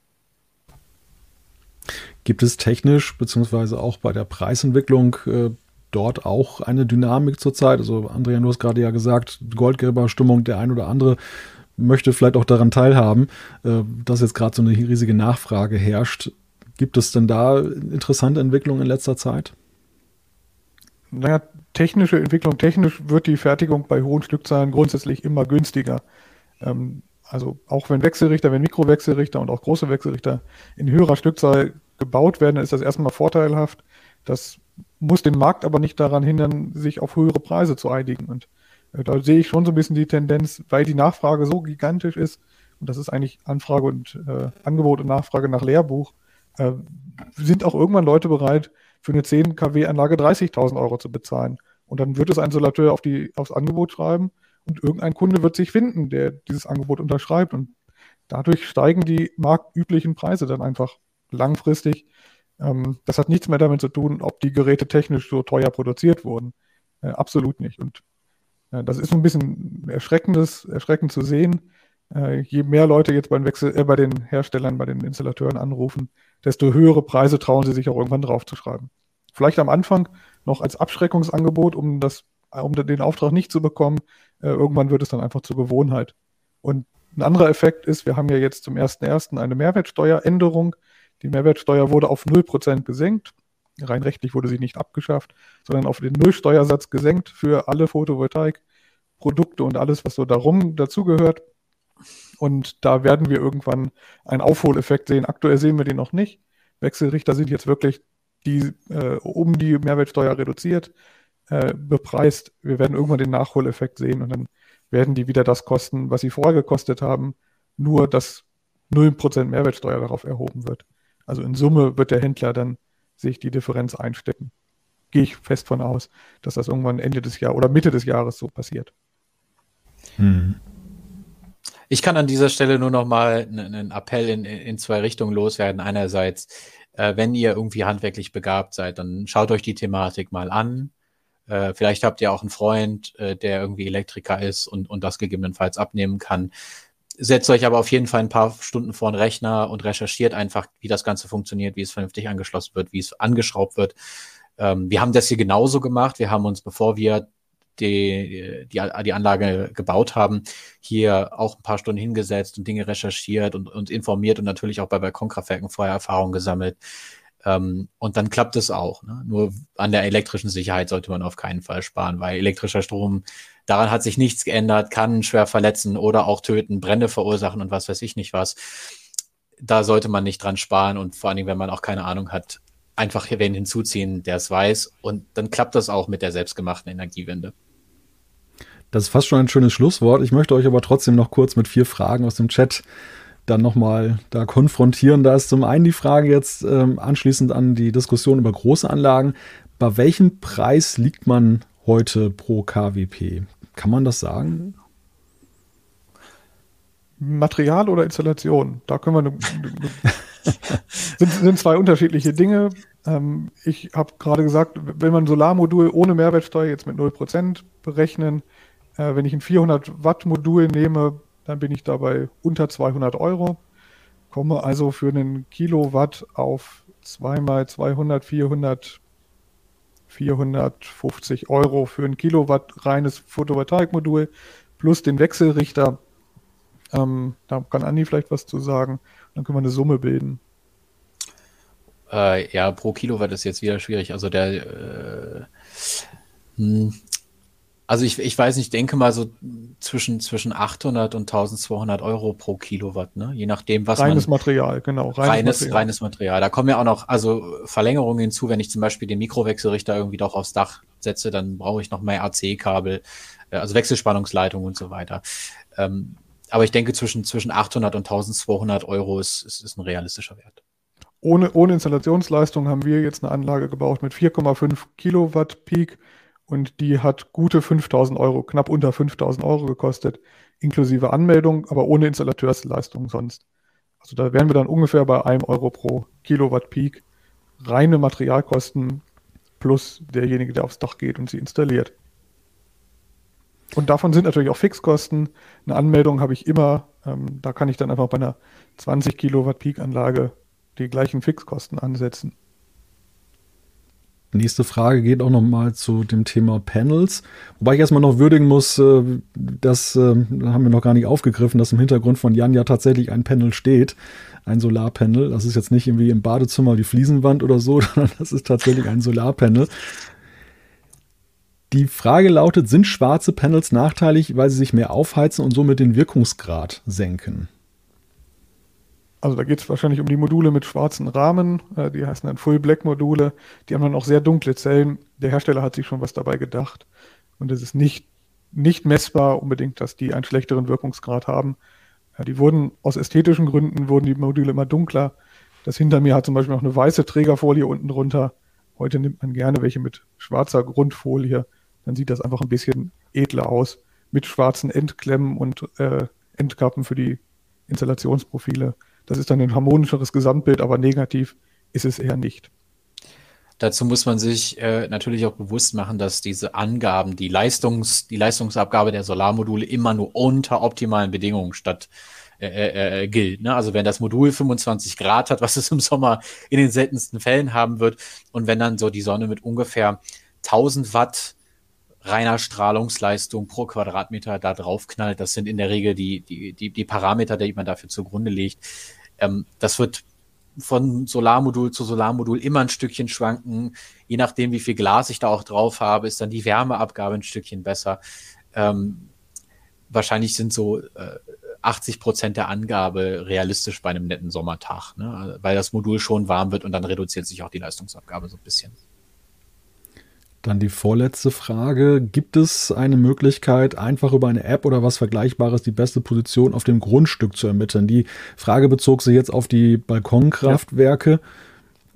Gibt es technisch beziehungsweise auch bei der Preisentwicklung dort auch eine Dynamik zurzeit? Also Andrea, du hast gerade ja gesagt, Goldgräberstimmung, der ein oder andere möchte vielleicht auch daran teilhaben, dass jetzt gerade so eine riesige Nachfrage herrscht. Gibt es denn da interessante Entwicklungen in letzter Zeit? Naja, technisch wird die Fertigung bei hohen Stückzahlen grundsätzlich immer günstiger. Also auch wenn Mikrowechselrichter und auch große Wechselrichter in höherer Stückzahl gebaut werden, ist das erstmal vorteilhaft. Das muss den Markt aber nicht daran hindern, sich auf höhere Preise zu einigen. Und da sehe ich schon so ein bisschen die Tendenz, weil die Nachfrage so gigantisch ist, und das ist eigentlich Anfrage und Angebot und Nachfrage nach Lehrbuch, sind auch irgendwann Leute bereit, für eine 10 kW-Anlage 30.000 Euro zu bezahlen. Und dann wird es ein Installateur aufs Angebot schreiben und irgendein Kunde wird sich finden, der dieses Angebot unterschreibt. Und dadurch steigen die marktüblichen Preise dann einfach langfristig. Das hat nichts mehr damit zu tun, ob die Geräte technisch so teuer produziert wurden. Absolut nicht. Und das ist so ein bisschen erschreckend zu sehen. Je mehr Leute jetzt bei den Herstellern, bei den Installateuren anrufen, desto höhere Preise trauen sie sich auch irgendwann draufzuschreiben. Vielleicht am Anfang noch als Abschreckungsangebot, um den Auftrag nicht zu bekommen. Irgendwann wird es dann einfach zur Gewohnheit. Und ein anderer Effekt ist, wir haben ja jetzt zum 1.1. eine Mehrwertsteueränderung. Die Mehrwertsteuer wurde auf 0% gesenkt. Rein rechtlich wurde sie nicht abgeschafft, sondern auf den Nullsteuersatz gesenkt für alle Photovoltaikprodukte und alles, was so dazugehört. Und da werden wir irgendwann einen Aufholeffekt sehen. Aktuell sehen wir den noch nicht. Wechselrichter sind jetzt wirklich um die Mehrwertsteuer reduziert, bepreist. Wir werden irgendwann den Nachholeffekt sehen und dann werden die wieder das kosten, was sie vorher gekostet haben, nur dass 0% Mehrwertsteuer darauf erhoben wird. Also in Summe wird der Händler dann sich die Differenz einstecken. gehe ich fest von aus, dass das irgendwann Ende des Jahres oder Mitte des Jahres so passiert. Ich kann an dieser Stelle nur noch mal einen Appell in zwei Richtungen loswerden. Einerseits, wenn ihr irgendwie handwerklich begabt seid, dann schaut euch die Thematik mal an. Vielleicht habt ihr auch einen Freund, der irgendwie Elektriker ist und das gegebenenfalls abnehmen kann. Setzt euch aber auf jeden Fall ein paar Stunden vor den Rechner und recherchiert einfach, wie das Ganze funktioniert, wie es vernünftig angeschlossen wird, wie es angeschraubt wird. Wir haben das hier genauso gemacht. Wir haben uns, bevor wir die Anlage gebaut haben, hier auch ein paar Stunden hingesetzt und Dinge recherchiert und informiert und natürlich auch bei Balkonkraftwerken vorher Erfahrung gesammelt. Und dann klappt es auch. Ne? Nur an der elektrischen Sicherheit sollte man auf keinen Fall sparen, weil elektrischer Strom, daran hat sich nichts geändert, kann schwer verletzen oder auch töten, Brände verursachen und was weiß ich nicht was. Da sollte man nicht dran sparen und vor allen Dingen, wenn man auch keine Ahnung hat, einfach wen hinzuziehen, der es weiß, und dann klappt das auch mit der selbstgemachten Energiewende. Das ist fast schon ein schönes Schlusswort. Ich möchte euch aber trotzdem noch kurz mit 4 Fragen aus dem Chat dann nochmal da konfrontieren. Da ist zum einen die Frage jetzt anschließend an die Diskussion über große Anlagen. Bei welchem Preis liegt man heute pro kWp? Kann man das sagen? Material oder Installation? Da können wir sind zwei unterschiedliche Dinge. Ich habe gerade gesagt, wenn man ein Solarmodul ohne Mehrwertsteuer jetzt mit 0% berechnen, wenn ich ein 400 Watt Modul nehme, dann bin ich dabei unter 200 Euro, komme also für einen Kilowatt auf 2 mal 200, 450 Euro für ein Kilowatt reines Photovoltaikmodul plus den Wechselrichter. Da kann Andi vielleicht was zu sagen. Dann können wir eine Summe bilden. Ja, pro Kilowatt ist jetzt wieder schwierig. Also also ich weiß nicht, ich denke mal so zwischen 800 und 1200 Euro pro Kilowatt, ne? Je nachdem, was reines Material, genau. Reines Material. Da kommen ja auch noch Verlängerungen hinzu. Wenn ich zum Beispiel den Mikrowechselrichter irgendwie doch aufs Dach setze, dann brauche ich noch mehr AC-Kabel, also Wechselspannungsleitung und so weiter. Aber ich denke, zwischen 800 und 1200 Euro ist ein realistischer Wert. Ohne Installationsleistung haben wir jetzt eine Anlage gebaut mit 4,5 Kilowatt Peak und die hat gute 5.000 Euro, knapp unter 5.000 Euro gekostet, inklusive Anmeldung, aber ohne Installateursleistung sonst. Also da wären wir dann ungefähr bei 1 Euro pro Kilowatt Peak, reine Materialkosten plus derjenige, der aufs Dach geht und sie installiert. Und davon sind natürlich auch Fixkosten. Eine Anmeldung habe ich immer, da kann ich dann einfach bei einer 20 Kilowatt Peak Anlage die gleichen Fixkosten ansetzen. Nächste Frage geht auch nochmal zu dem Thema Panels. Wobei ich erstmal noch würdigen muss, das haben wir noch gar nicht aufgegriffen, dass im Hintergrund von Jan ja tatsächlich ein Panel steht, ein Solarpanel. Das ist jetzt nicht irgendwie im Badezimmer die Fliesenwand oder so, sondern das ist tatsächlich ein Solarpanel. Die Frage lautet, sind schwarze Panels nachteilig, weil sie sich mehr aufheizen und somit den Wirkungsgrad senken? Also da geht es wahrscheinlich um die Module mit schwarzen Rahmen, die heißen dann Full-Black-Module, die haben dann auch sehr dunkle Zellen. Der Hersteller hat sich schon was dabei gedacht und es ist nicht messbar unbedingt, dass die einen schlechteren Wirkungsgrad haben. Die wurden aus ästhetischen Gründen, wurden die Module immer dunkler. Das hinter mir hat zum Beispiel noch eine weiße Trägerfolie unten drunter. Heute nimmt man gerne welche mit schwarzer Grundfolie, dann sieht das einfach ein bisschen edler aus, mit schwarzen Endklemmen und Endkappen für die Installationsprofile. Das ist dann ein harmonischeres Gesamtbild, aber negativ ist es eher nicht. Dazu muss man sich natürlich auch bewusst machen, dass diese Angaben, die Leistungsabgabe der Solarmodule immer nur unter optimalen Bedingungen gilt. Ne? Also wenn das Modul 25 Grad hat, was es im Sommer in den seltensten Fällen haben wird, und wenn dann so die Sonne mit ungefähr 1000 Watt reiner Strahlungsleistung pro Quadratmeter da drauf knallt, das sind in der Regel die Parameter, die man dafür zugrunde legt. Das wird von Solarmodul zu Solarmodul immer ein Stückchen schwanken. Je nachdem, wie viel Glas ich da auch drauf habe, ist dann die Wärmeabgabe ein Stückchen besser. Wahrscheinlich sind so 80% der Angabe realistisch bei einem netten Sommertag, ne? Weil das Modul schon warm wird und dann reduziert sich auch die Leistungsabgabe so ein bisschen. Dann die vorletzte Frage. Gibt es eine Möglichkeit, einfach über eine App oder was Vergleichbares die beste Position auf dem Grundstück zu ermitteln? Die Frage bezog sich jetzt auf die Balkonkraftwerke.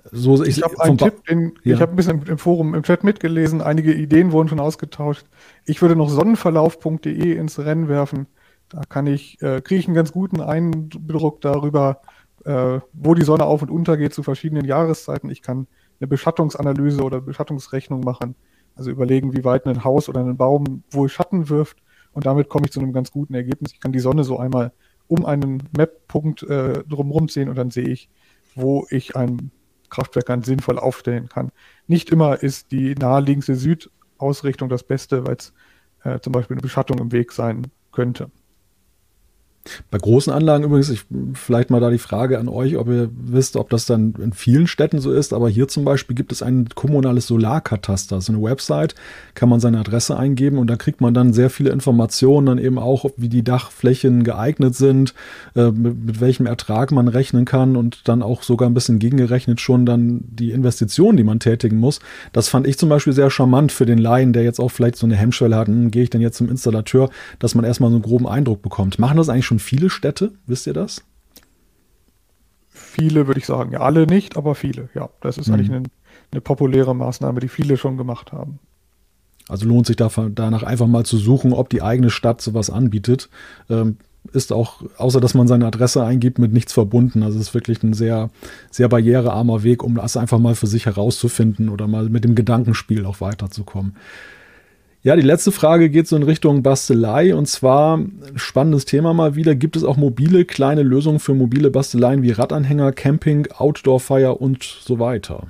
So, ich habe einen Tipp, ich habe ein bisschen im Forum, im Chat mitgelesen, einige Ideen wurden schon ausgetauscht. Ich würde noch sonnenverlauf.de ins Rennen werfen. Da kriege ich einen ganz guten Eindruck darüber, wo die Sonne auf und untergeht zu verschiedenen Jahreszeiten. Ich kann eine Beschattungsanalyse oder Beschattungsrechnung machen, also überlegen, wie weit ein Haus oder ein Baum wohl Schatten wirft, und damit komme ich zu einem ganz guten Ergebnis. Ich kann die Sonne so einmal um einen Map-Punkt drumherum sehen, und dann sehe ich, wo ich ein Kraftwerk dann sinnvoll aufstellen kann. Nicht immer ist die naheliegendste Südausrichtung das Beste, weil es zum Beispiel eine Beschattung im Weg sein könnte. Bei großen Anlagen übrigens, vielleicht mal da die Frage an euch, ob ihr wisst, ob das dann in vielen Städten so ist, aber hier zum Beispiel gibt es ein kommunales Solarkataster, so eine Website, kann man seine Adresse eingeben und da kriegt man dann sehr viele Informationen, dann eben auch, wie die Dachflächen geeignet sind, mit welchem Ertrag man rechnen kann und dann auch sogar ein bisschen gegengerechnet schon dann die Investitionen, die man tätigen muss. Das fand ich zum Beispiel sehr charmant für den Laien, der jetzt auch vielleicht so eine Hemmschwelle hat, gehe ich denn jetzt zum Installateur, dass man erstmal so einen groben Eindruck bekommt. Machen das eigentlich schon viele Städte? Wisst ihr das? Viele, würde ich sagen. Ja, alle nicht, aber viele. Ja, das ist eigentlich eine populäre Maßnahme, die viele schon gemacht haben. Also lohnt sich danach einfach mal zu suchen, ob die eigene Stadt sowas anbietet. Ist auch, außer dass man seine Adresse eingibt, mit nichts verbunden. Also es ist wirklich ein sehr, sehr barrierearmer Weg, um das einfach mal für sich herauszufinden oder mal mit dem Gedankenspiel auch weiterzukommen. Ja, die letzte Frage geht so in Richtung Bastelei, und zwar, spannendes Thema mal wieder, gibt es auch mobile kleine Lösungen für mobile Basteleien wie Radanhänger, Camping, Outdoor-Fire und so weiter?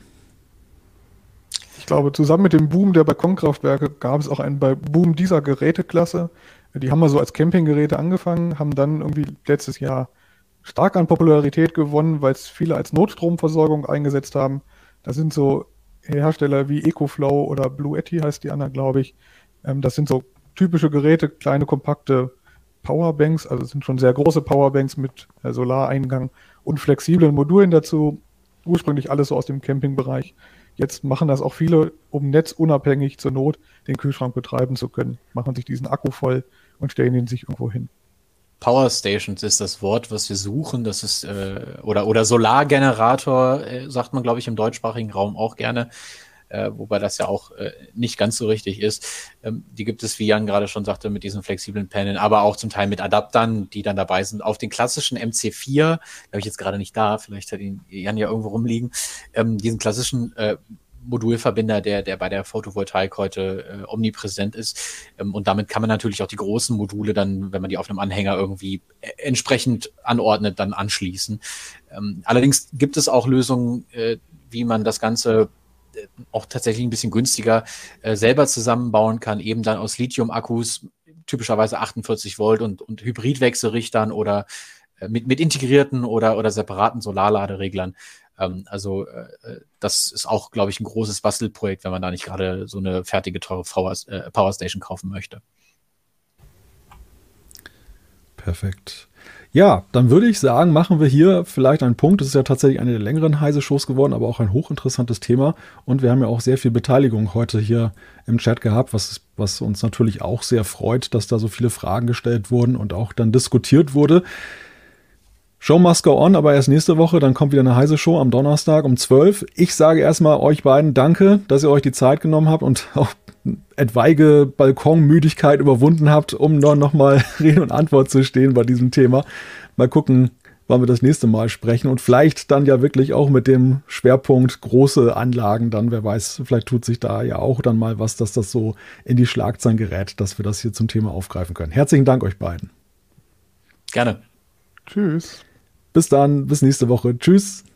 Ich glaube, zusammen mit dem Boom der Balkonkraftwerke gab es auch einen Boom dieser Geräteklasse. Die haben mal so als Campinggeräte angefangen, haben dann irgendwie letztes Jahr stark an Popularität gewonnen, weil es viele als Notstromversorgung eingesetzt haben. Das sind so Hersteller wie EcoFlow oder Bluetti heißt die andere, glaube ich. Das sind so typische Geräte, kleine, kompakte Powerbanks, also es sind schon sehr große Powerbanks mit Solareingang und flexiblen Modulen dazu. Ursprünglich alles so aus dem Campingbereich. Jetzt machen das auch viele, um netzunabhängig zur Not den Kühlschrank betreiben zu können. Machen sich diesen Akku voll und stellen ihn sich irgendwo hin. Power Stations ist das Wort, was wir suchen. Das ist oder Solargenerator, sagt man, glaube ich, im deutschsprachigen Raum auch gerne. Wobei das ja auch nicht ganz so richtig ist. Die gibt es, wie Jan gerade schon sagte, mit diesen flexiblen Panelen, aber auch zum Teil mit Adaptern, die dann dabei sind. Auf den klassischen MC4, da habe ich jetzt gerade nicht da, vielleicht hat ihn Jan ja irgendwo rumliegen, diesen klassischen Modulverbinder, der bei der Photovoltaik heute omnipräsent ist. Und damit kann man natürlich auch die großen Module dann, wenn man die auf einem Anhänger irgendwie entsprechend anordnet, dann anschließen. Allerdings gibt es auch Lösungen, wie man das Ganze auch tatsächlich ein bisschen günstiger selber zusammenbauen kann, eben dann aus Lithium-Akkus, typischerweise 48 Volt und Hybridwechselrichtern oder mit integrierten oder separaten Solarladereglern. Also das ist auch, glaube ich, ein großes Bastelprojekt, wenn man da nicht gerade so eine fertige, teure Powerstation kaufen möchte. Perfekt. Ja, dann würde ich sagen, machen wir hier vielleicht einen Punkt. Das ist ja tatsächlich eine der längeren Heise-Shows geworden, aber auch ein hochinteressantes Thema. Und wir haben ja auch sehr viel Beteiligung heute hier im Chat gehabt, was uns natürlich auch sehr freut, dass da so viele Fragen gestellt wurden und auch dann diskutiert wurde. Show must go on, aber erst nächste Woche, dann kommt wieder eine Heise-Show am Donnerstag um 12. Ich sage erstmal euch beiden Danke, dass ihr euch die Zeit genommen habt und auch etwaige Balkonmüdigkeit überwunden habt, um noch mal Rede und Antwort zu stehen bei diesem Thema. Mal gucken, wann wir das nächste Mal sprechen und vielleicht dann ja wirklich auch mit dem Schwerpunkt große Anlagen dann, wer weiß, vielleicht tut sich da ja auch dann mal was, dass das so in die Schlagzeilen gerät, dass wir das hier zum Thema aufgreifen können. Herzlichen Dank euch beiden. Gerne. Tschüss. Bis dann, bis nächste Woche. Tschüss.